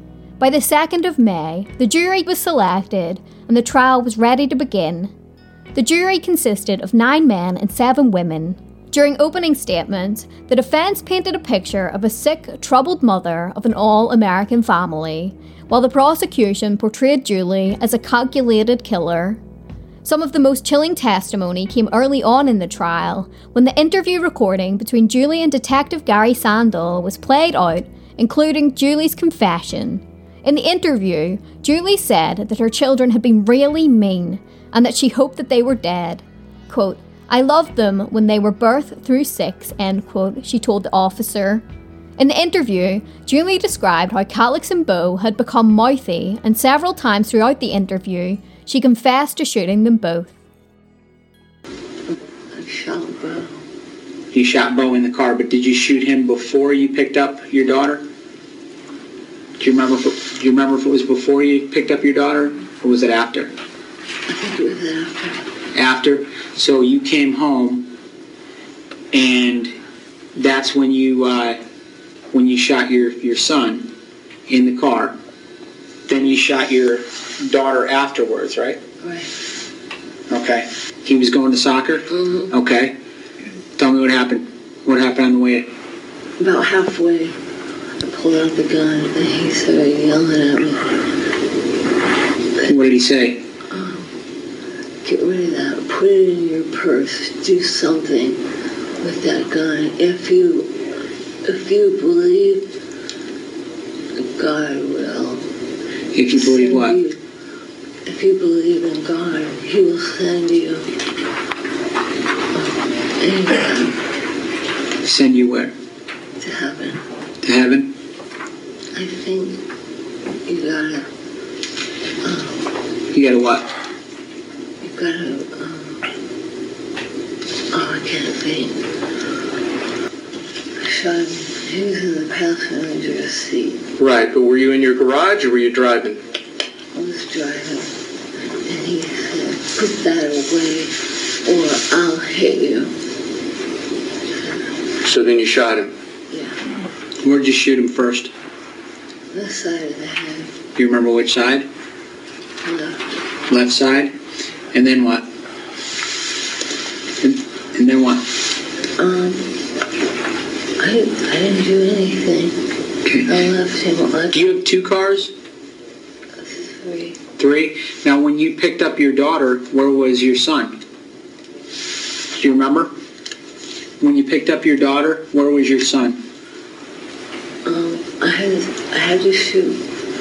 A: By the second of May, the jury was selected and the trial was ready to begin. The jury consisted of nine men and seven women. During opening statements, the defence painted a picture of a sick, troubled mother of an all-American family, while the prosecution portrayed Julie as a calculated killer. Some of the most chilling testimony came early on in the trial, when the interview recording between Julie and Detective Gary Sandel was played out including Julie's confession. In the interview, Julie said that her children had been really mean and that she hoped that they were dead. Quote, "I loved them when they were birth through six," end quote, she told the officer. In the interview, Julie described how Calix and Bo had become mouthy, and several times throughout the interview, she confessed to shooting them both.
D: I shot Bo.
C: You shot Bo in the car, but did you shoot him before you picked up your daughter? Do you remember if it, do you remember if it was before you picked up your daughter, or was it after?
D: I think it was after.
C: After? So you came home, and that's when you uh, when you shot your, your son in the car. Then you shot your daughter afterwards, right?
D: Right.
C: Okay. He was going to soccer?
D: Mm-hmm.
C: Okay. Tell me what happened. What happened on the way?
D: About halfway, I pulled out the gun and he started yelling at me.
C: What did he say?
D: Um, get rid of that. Put it in your purse. Do something with that gun. If you, if you believe, God will.
C: If you believe what?
D: You, if you believe in God, He will send you uh, anything.
C: Send you where?
D: To heaven.
C: To heaven?
D: I think you gotta. Um,
C: You gotta what?
D: you gotta. Um, oh, I can't think. I shot him. He was in the passenger seat.
E: Right, but were you in your garage or were you driving?
D: I was driving, and he said, "Put that away, or I'll hit you."
E: So then you shot him.
D: Yeah,
C: Where'd you shoot him first?
D: this side of the head.
C: Do you remember which side?
D: Left.
C: Left side? And then what? And, and then what?
D: Um, I, I didn't do anything.
C: Okay.
D: I left him on
C: Do you have two cars?
D: three.
C: Three? Now, when you picked up your daughter, where was your son? Do you remember? When you picked up your daughter, where was your son?
D: Um, I had I had to shoot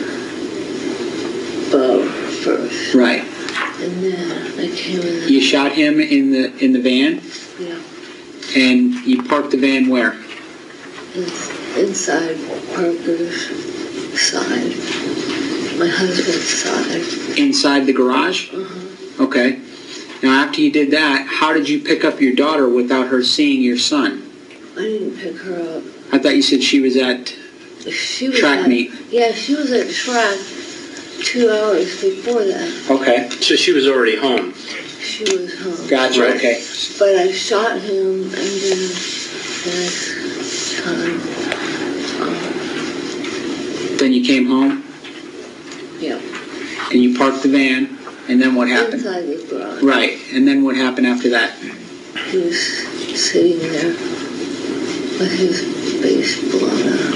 D: Bo first,
C: Right.
D: and then I came in. The,
C: You shot him in the in the van,
D: yeah,
C: and you parked the van where?
D: in, inside Parker's side, my husband's side.
C: Inside the garage?
D: Uh-huh.
C: Okay. Now, after you did that, how did you pick up your daughter without her seeing your son?
D: I didn't pick her up.
C: I thought you said she was at
D: She was
C: track
D: at,
C: meet.
D: Yeah, she was at track two hours before that.
C: Okay.
E: So she was already home.
D: She was home.
C: Gotcha.
E: Right.
C: Okay.
D: But I shot him, and then the next time, um,
C: Then you came home
D: yeah,
C: and you parked the van, and then what happened?
D: inside the garage.
C: Right. And then what happened after that?
D: He was sitting there with his face blown out.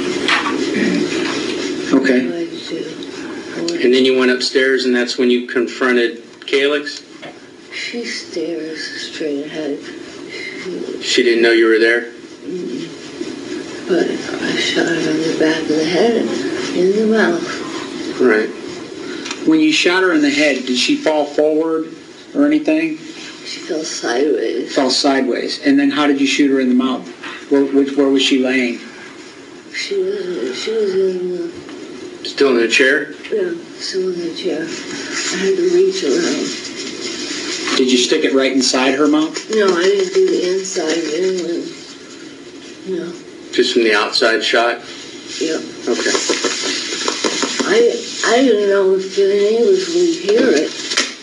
C: Okay.
D: What did I do?
E: And then you went upstairs and that's when you confronted Calix?
D: She stares straight ahead. She,
E: She didn't know you were there?
D: but I shot her in the back of the head and in the mouth.
E: Right.
C: When you shot her in the head, did she fall forward or anything?
D: She fell sideways.
C: Fell sideways. And then how did you shoot her in the mouth? Where, which, where was she laying?
D: She was she was in the
E: Still in the chair?
D: yeah, still in the chair. I had to reach around.
C: Did you stick it right inside her mouth?
D: No, I didn't do the inside in. No.
E: Just from the outside shot?
D: Yep.
E: Okay.
D: I I didn't know if the neighbors would hear it.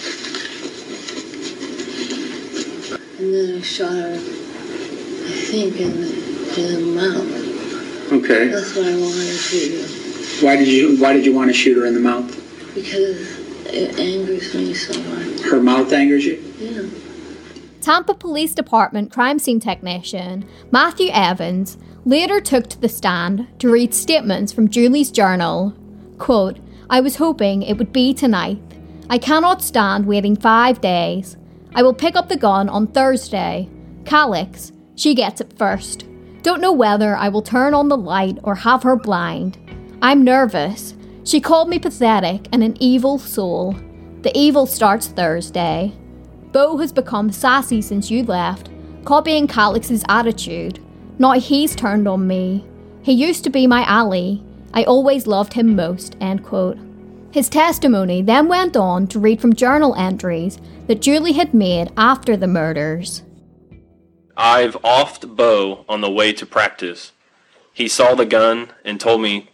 D: And then I shot her, I think, in the, in the mouth.
E: Okay.
D: That's what I wanted to do.
C: Why did you Why did you want to shoot her in the mouth?
D: Because it angers me so much.
C: Her mouth angers you?
D: Yeah.
A: Tampa Police Department crime scene technician Matthew Evans later took to the stand to read statements from Julie's journal. Quote, "I was hoping it would be tonight. I cannot stand waiting five days. I will pick up the gun on Thursday. Calix, she gets it first. Don't know whether I will turn on the light or have her blind. I'm nervous. She called me pathetic and an evil soul. The evil starts Thursday. Beau has become sassy since you left, copying Calix's attitude. Now he's turned on me. He used to be my ally. I always loved him most, end quote. His testimony then went on to read from journal entries that Julie had made after the murders.
F: I've offed Beau on the way to practice. He saw the gun and told me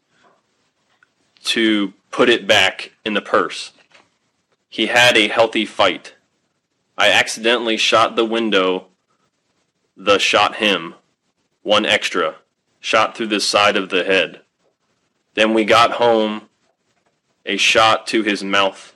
F: to put it back in the purse. He had a healthy fight. I accidentally shot the window, the shot him, one extra, shot through the side of the head. Then we got home, a shot to his mouth.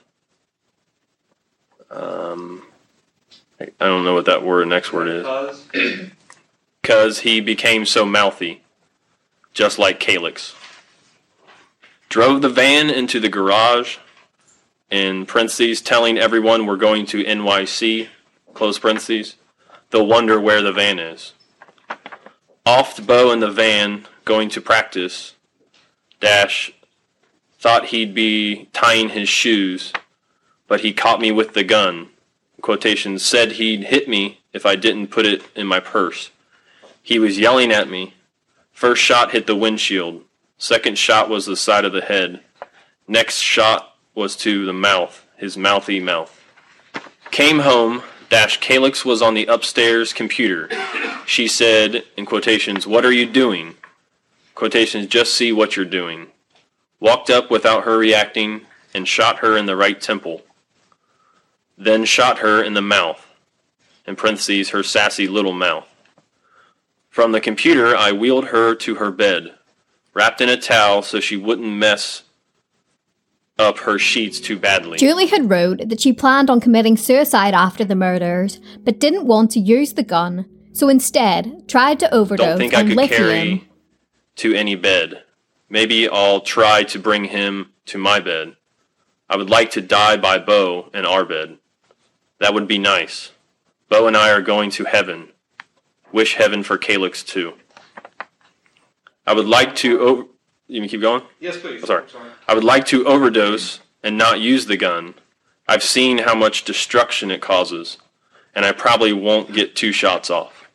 F: Um, I don't know what that word, next word is. Because he became so mouthy, just like Calix. Drove the van into the garage, in parentheses, telling everyone we're going to N Y C, close parentheses. They'll wonder where the van is. Offed Beau in the van, going to practice, dash, thought he'd be tying his shoes, but he caught me with the gun. Quotation, said he'd hit me if I didn't put it in my purse. He was yelling at me. First shot hit the windshield. Second shot was the side of the head. Next shot was to the mouth, his mouthy mouth. Came home, dash, Calix was on the upstairs computer. She said, in quotations, what are you doing? Quotations, just see what you're doing. Walked up without her reacting and shot her in the right temple. Then shot her in the mouth, in parentheses, her sassy little mouth. From the computer, I wheeled her to her bed, wrapped in a towel so she wouldn't mess up her sheets too badly.
A: Julie had wrote that she planned on committing suicide after the murders, but didn't want to use the gun, so instead tried to overdose
F: Don't think
A: on
F: I could
A: lithium.
F: carry to any bed. Maybe I'll try to bring him to my bed. I would like to die by Beau in our bed. That would be nice. Beau and I are going to heaven. Wish heaven for Calix too. I would like to over... You can keep going?
G: Yes, please.
F: Oh, sorry. sorry. I would like to overdose and not use the gun. I've seen how much destruction it causes, and I probably won't get two shots off.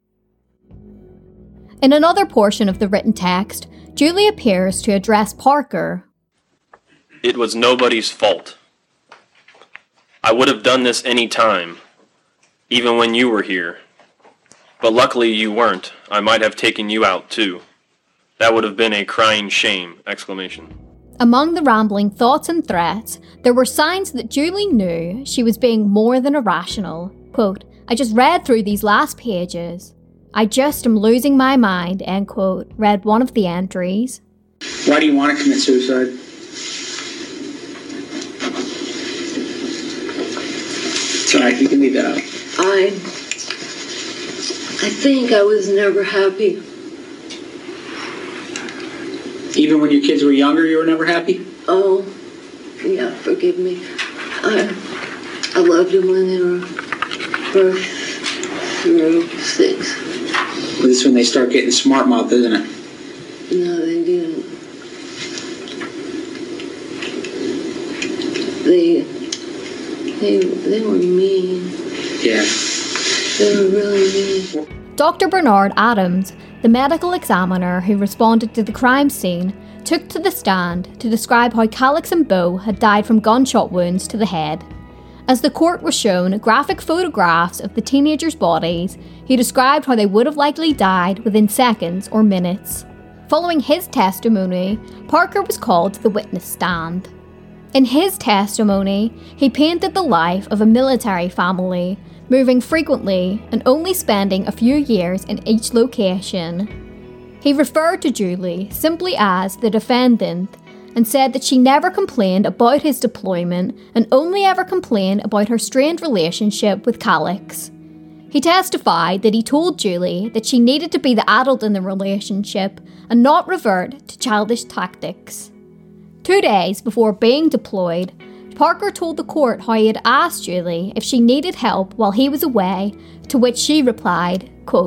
A: In another portion of the written text, Julie appears to address Parker.
F: It was nobody's fault. I would have done this any time, even when you were here. But luckily you weren't. I might have taken you out too. That would have been a crying shame! Exclamation.
A: Among the rambling thoughts and threats, there were signs that Julie knew she was being more than irrational. Quote, I just read through these last pages. I just am losing my mind, end quote, read one of the entries.
C: Why do you want to commit suicide? It's all right, you can leave that out.
D: I, I think I was never happy.
C: Even when your kids were younger, you were never happy?
D: Oh, yeah, forgive me. I, I loved them when they were birth through six.
C: Well, this is when they start getting smart mouth, isn't it?
D: No, they didn't. They, they, they were mean.
C: Yeah.
D: They were really mean.
A: Doctor Bernard Adams, the medical examiner who responded to the crime scene, took to the stand to describe how Calix and Beau had died from gunshot wounds to the head. As the court was shown graphic photographs of the teenagers' bodies, he described how they would have likely died within seconds or minutes. Following his testimony, Parker was called to the witness stand. In his testimony, he painted the life of a military family, moving frequently and only spending a few years in each location. He referred to Julie simply as the defendant and said that she never complained about his deployment and only ever complained about her strained relationship with Calix. He testified that he told Julie that she needed to be the adult in the relationship and not revert to childish tactics. Two days before being deployed, Parker told the court how he had asked Julie if she needed help while he was away, to which she replied, quote,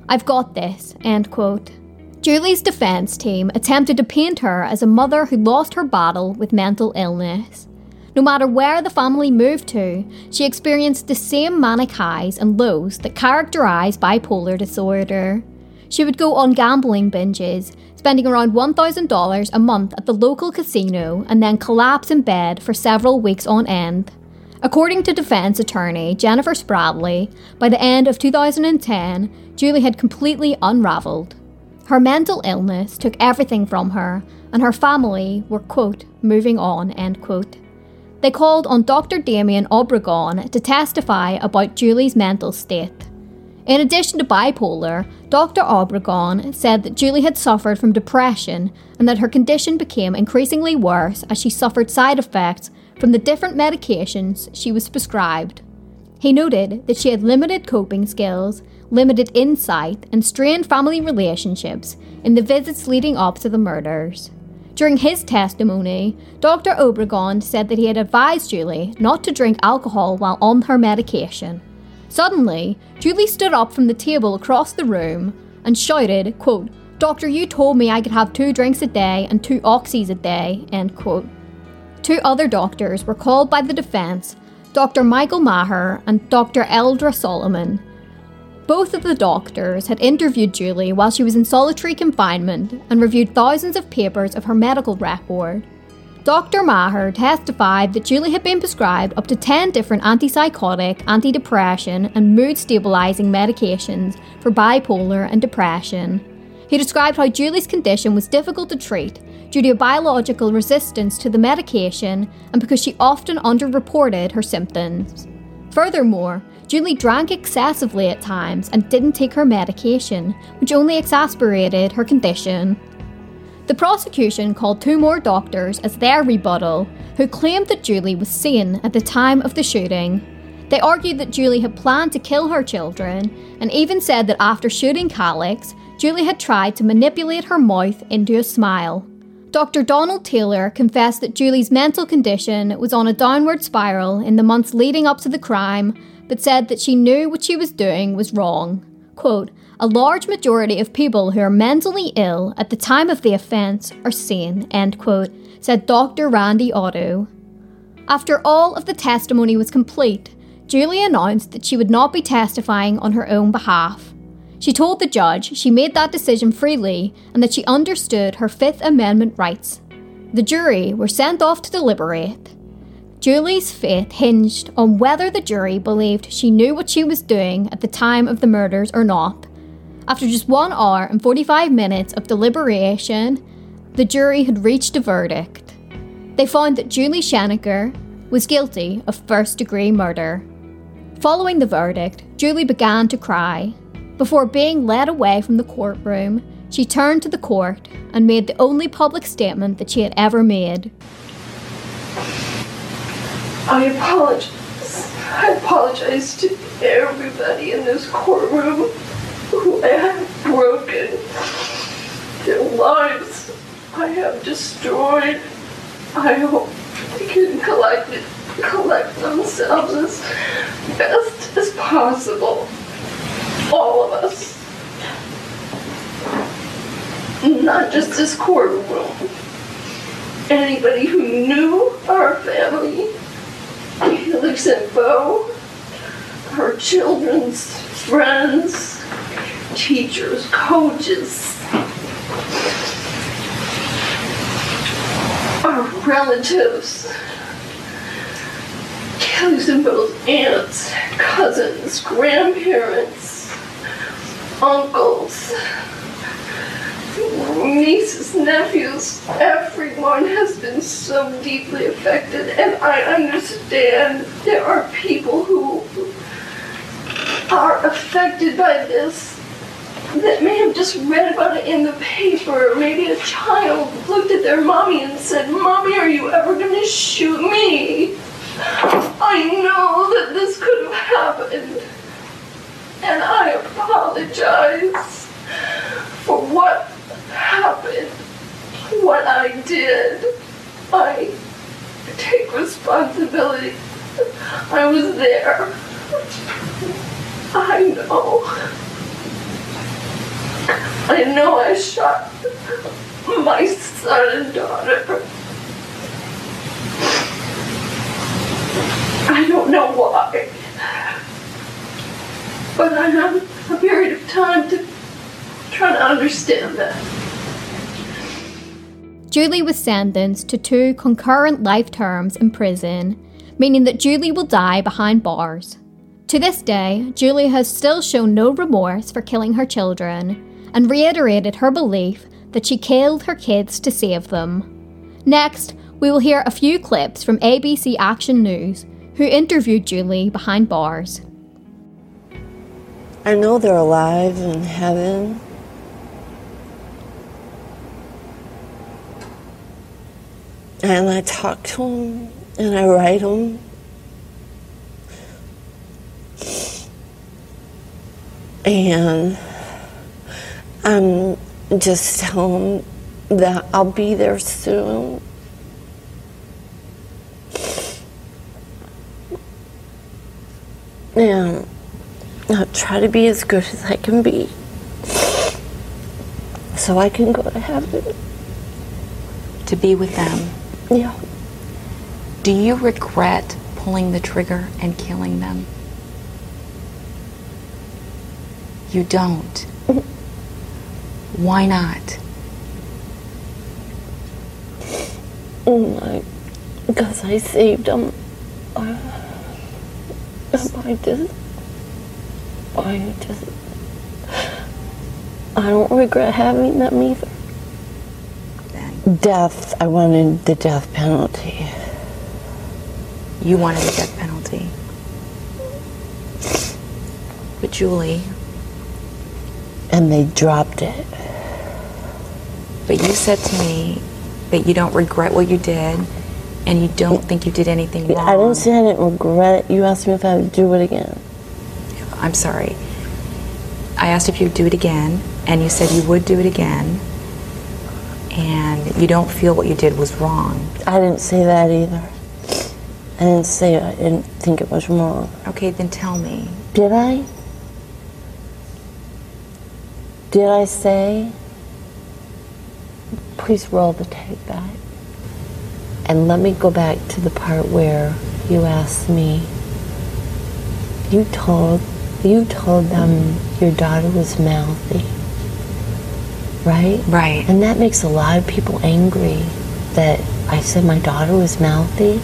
A: "I've got this," end quote. Julie's defence team attempted to paint her as a mother who lost her battle with mental illness. No matter where the family moved to, she experienced the same manic highs and lows that characterise bipolar disorder. She would go on gambling binges, spending around one thousand dollars a month at the local casino and then collapse in bed for several weeks on end. According to defence attorney Jennifer Spradley, by the end of two thousand ten, Julie had completely unravelled. Her mental illness took everything from her, and her family were, quote, moving on, end quote. They called on Doctor Damien Obregon to testify about Julie's mental state. In addition to bipolar, Doctor Obregon said that Julie had suffered from depression and that her condition became increasingly worse as she suffered side effects from the different medications she was prescribed. He noted that she had limited coping skills, limited insight, and strained family relationships in the visits leading up to the murders. During his testimony, Doctor Obregon said that he had advised Julie not to drink alcohol while on her medication. Suddenly, Julie stood up from the table across the room and shouted, quote, "Doctor, you told me I could have two drinks a day and two oxys a day," end quote. Two other doctors were called by the defence, Doctor Michael Maher and Doctor Eldra Solomon. Both of the doctors had interviewed Julie while she was in solitary confinement and reviewed thousands of papers of her medical record. Doctor Maher testified that Julie had been prescribed up to ten different antipsychotic, antidepressant, and mood-stabilising medications for bipolar and depression. He described how Julie's condition was difficult to treat due to a biological resistance to the medication and because she often underreported her symptoms. Furthermore, Julie drank excessively at times and didn't take her medication, which only exacerbated her condition. The prosecution called two more doctors as their rebuttal, who claimed that Julie was sane at the time of the shooting. They argued that Julie had planned to kill her children and even said that after shooting Calix, Julie had tried to manipulate her mouth into a smile. Doctor Donald Taylor confessed that Julie's mental condition was on a downward spiral in the months leading up to the crime, but said that she knew what she was doing was wrong. Quote, "A large majority of people who are mentally ill at the time of the offence are sane," end quote, said Doctor Randy Otto. After all of the testimony was complete, Julie announced that she would not be testifying on her own behalf. She told the judge she made that decision freely and that she understood her Fifth Amendment rights. The jury were sent off to deliberate. Julie's fate hinged on whether the jury believed she knew what she was doing at the time of the murders or not. After just one hour and forty-five minutes of deliberation, the jury had reached a verdict. They found that Julie Schenecker was guilty of first-degree murder. Following the verdict, Julie began to cry. Before being led away from the courtroom, she turned to the court and made the only public statement that she had ever made.
G: I apologize. I apologize to everybody in this courtroom who I have broken. Their lives I have destroyed. I hope they can collect it, collect themselves as best as possible. All of us. Not just this courtroom. Anybody who knew our family, Felix and Bo, our children's friends, teachers, coaches, our relatives, Felix and Bo's aunts, cousins, grandparents, uncles, nieces, nephews, everyone has been so deeply affected, and I understand there are people who are affected by this that may have just read about it in the paper, or maybe a child looked at their mommy and said, "Mommy, are you ever going to shoot me?" I know that this could have happened, and I apologize for what happened, what I did. I take responsibility. I was there. I know. I know I shot my son and daughter. I don't know why, but I have a period of time to try to understand that.
A: Julie was sentenced to two concurrent life terms in prison, meaning that Julie will die behind bars. To this day, Julie has still shown no remorse for killing her children and reiterated her belief that she killed her kids to save them. Next, we will hear a few clips from A B C Action News, who interviewed Julie behind bars.
D: I know they're alive in heaven. And I talk to them, and I write them. And I'm just telling them that I'll be there soon. And I'll try to be as good as I can be so I can go to heaven.
H: To be with them?
D: Yeah.
H: Do you regret pulling the trigger and killing them? You don't. Why not?
D: Oh my, because I saved them. I, I just, I just, I don't regret having them either. Death, I wanted the death penalty.
H: You wanted the death penalty. But Julie.
D: And they dropped it.
H: But you said to me that you don't regret what you did and you don't think you did anything wrong.
D: I didn't say I didn't regret it. You asked me if I would do it again.
H: I'm sorry. I asked if you would do it again, and you said you would do it again, and you don't feel what you did was wrong.
D: I didn't say that either. I didn't say I didn't think it was wrong.
H: Okay, then tell me.
D: Did I? Did I say? Please roll the tape back. And let me go back to the part where you asked me, you told, you told them your daughter was mouthy, right?
H: Right.
D: And that makes a lot of people angry that I said my daughter was mouthy.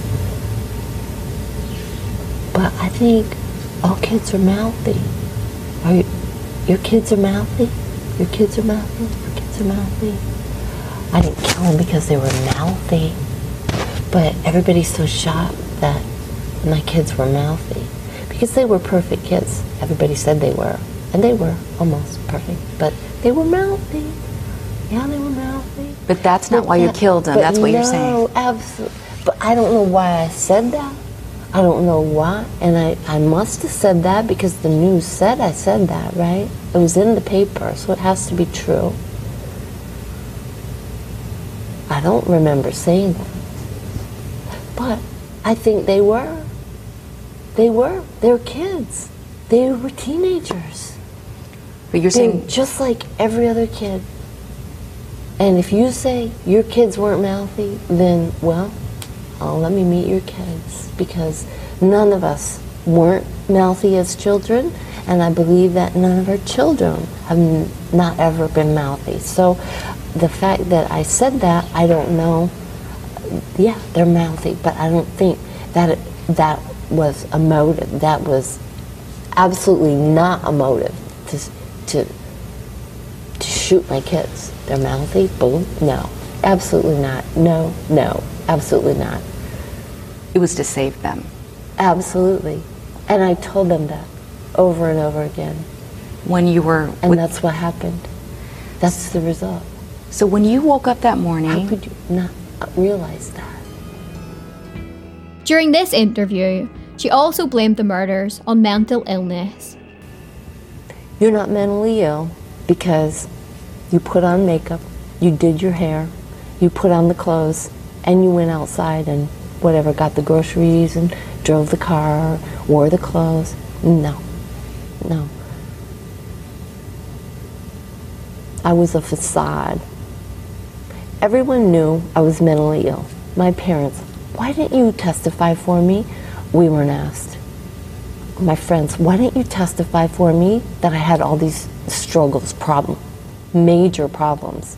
D: But I think all kids are mouthy. Are you, your kids are mouthy? Your kids are mouthy? Your kids are mouthy? I didn't kill them because they were mouthy. But everybody's so shocked that my kids were mouthy. Because they were perfect kids. Everybody said they were. And they were almost perfect. But they were mouthy. Yeah, they were mouthy.
H: But that's not
D: but
H: why
D: that,
H: you killed them. That's what
D: no,
H: you're saying.
D: No, absolutely. But I don't know why I said that. I don't know why. And I, I must have said that because the news said I said that, right? It was in the paper, so it has to be true. I don't remember saying that. But I think they were. They were. They were kids. They were teenagers.
H: But you're
D: They're
H: saying
D: just like every other kid. And if you say your kids weren't mouthy, then, well, oh, let me meet your kids. Because none of us weren't mouthy as children, and I believe that none of our children have n- not ever been mouthy. So the fact that I said that, I don't know. Yeah, they're mouthy, but I don't think that it, that was a motive. That was absolutely not a motive to to to shoot my kids. They're mouthy, boom. No, absolutely not. No, no, absolutely not.
H: it was to save them.
D: Absolutely, and I told them that over and over again.
H: When you were,
D: and
H: with,
D: that's what happened. That's the result.
H: So when you woke up that morning,
D: how could you not realize that?
A: During this interview, she also blamed the murders on mental illness.
D: You're not mentally ill because you put on makeup, you did your hair, you put on the clothes, and you went outside and whatever, got the groceries and drove the car, wore the clothes. No, no. I was a facade. Everyone knew I was mentally ill. My parents, why didn't you testify for me? We weren't asked. My friends, why didn't you testify for me that I had all these struggles, problems, major problems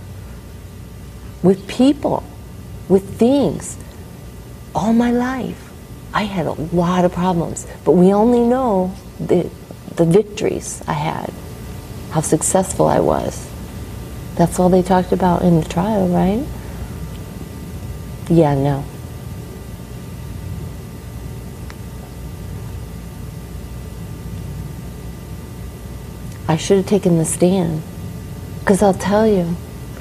D: with people, with things, all my life. I had a lot of problems, but we only know the, the victories I had, how successful I was. That's all they talked about in the trial, right? Yeah, no. I should have taken the stand, because I'll tell you,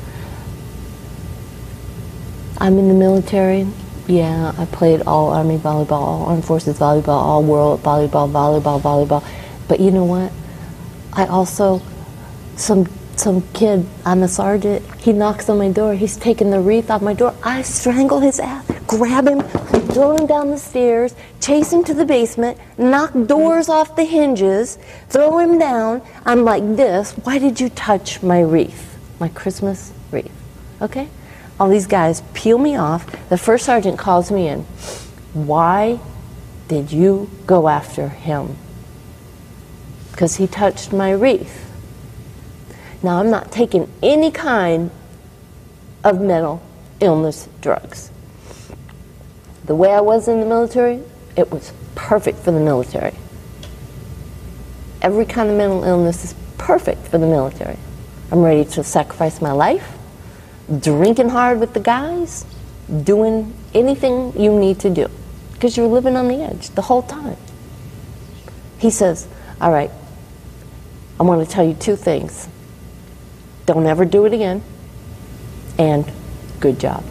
D: I'm in the military. Yeah, I played all Army volleyball, all Armed Forces volleyball, all world volleyball, volleyball, volleyball. But you know what? I also, some some kid, I'm a sergeant, he knocks on my door, he's taking the wreath off my door. I strangle his ass, grab him, throw him down the stairs, chase him to the basement, knock doors off the hinges, throw him down. I'm like this, why did you touch my wreath, my Christmas wreath, okay? All these guys peel me off. The first sergeant calls me in. Why did you go after him? Because he touched my wreath. Now, I'm not taking any kind of mental illness drugs. The way I was in the military, it was perfect for the military. Every kind of mental illness is perfect for the military. I'm ready to sacrifice my life, drinking hard with the guys, doing anything you need to do, because you're living on the edge the whole time. He says, all right, I want to tell you two things. Don't ever do it again, and good job.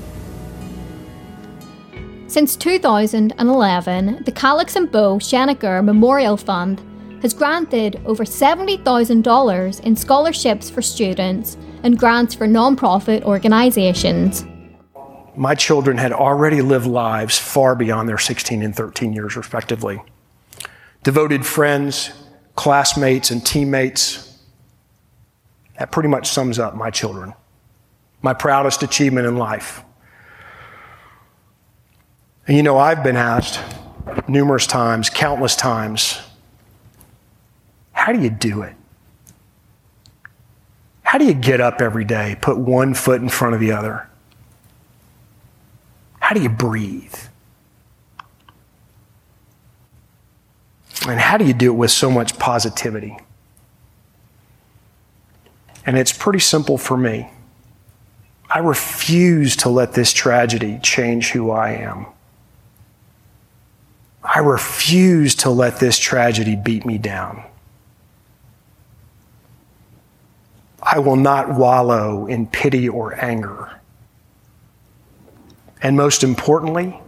A: Since two thousand eleven, the Calix and Bo Schoenecker Memorial Fund has granted over seventy thousand dollars in scholarships for students and grants for non-profit organizations.
B: My children had already lived lives far beyond their sixteen and thirteen years, respectively. Devoted friends, classmates, and teammates. That pretty much sums up my children. My proudest achievement in life. And you know, I've been asked numerous times, countless times, how do you do it? How do you get up every day, put one foot in front of the other? How do you breathe? And how do you do it with so much positivity? And it's pretty simple for me. I refuse to let this tragedy change who I am. I refuse to let this tragedy beat me down. I will not wallow in pity or anger. And most importantly,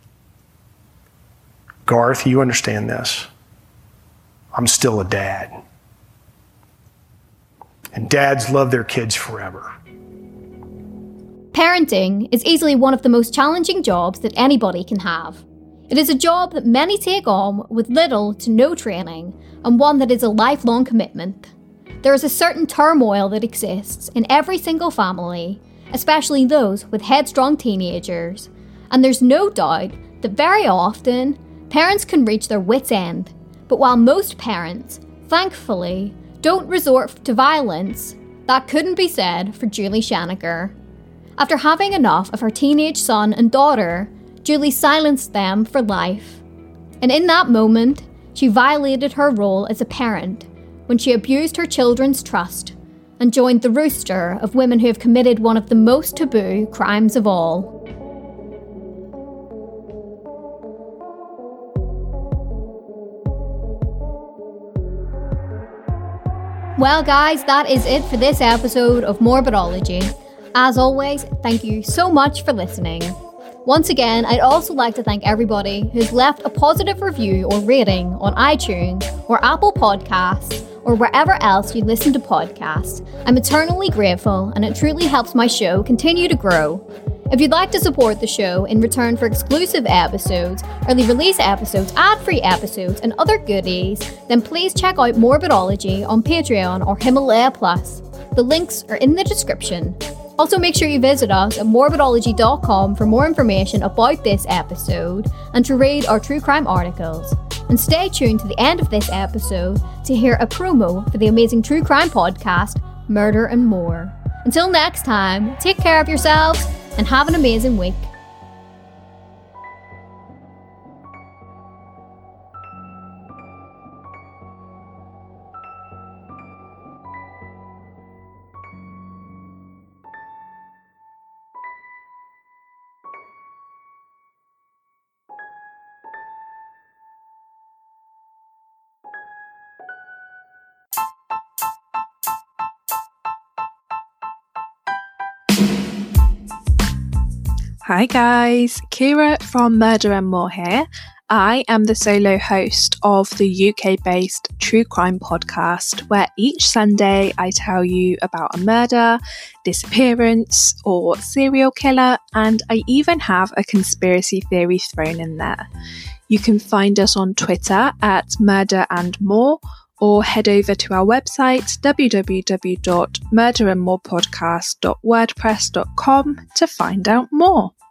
B: Garth, you understand this. I'm still a dad. And dads love their kids forever.
A: Parenting is easily one of the most challenging jobs that anybody can have. It is a job that many take on with little to no training, and one that is a lifelong commitment. There is a certain turmoil that exists in every single family, especially those with headstrong teenagers, and there's no doubt that very often parents can reach their wits' end. But while most parents, thankfully, don't resort to violence, that couldn't be said for Julie Schoenecker. After having enough of her teenage son and daughter, Julie silenced them for life. And in that moment, she violated her role as a parent when she abused her children's trust and joined the roster of women who have committed one of the most taboo crimes of all. Well guys, that is it for this episode of Morbidology. As always, thank you so much for listening. Once again, I'd also like to thank everybody who's left a positive review or rating on iTunes or Apple Podcasts or wherever else you listen to podcasts. I'm eternally grateful, and it truly helps my show continue to grow. If you'd like to support the show in return for exclusive episodes, early release episodes, ad-free episodes, and other goodies, then please check out Morbidology on Patreon or Himalaya Plus. The links are in the description. Also, make sure you visit us at morbidology dot com for more information about this episode and to read our true crime articles. And stay tuned to the end of this episode to hear a promo for the amazing true crime podcast, Murder and More. Until next time, take care of yourselves and have an amazing week.
I: Hi guys, Kira from Murder and More here. I am the solo host of the U K-based true crime podcast where each Sunday I tell you about a murder, disappearance or serial killer, and I even have a conspiracy theory thrown in there. You can find us on Twitter at Murder and More or head over to our website w w w dot murder and more podcast dot wordpress dot com to find out more.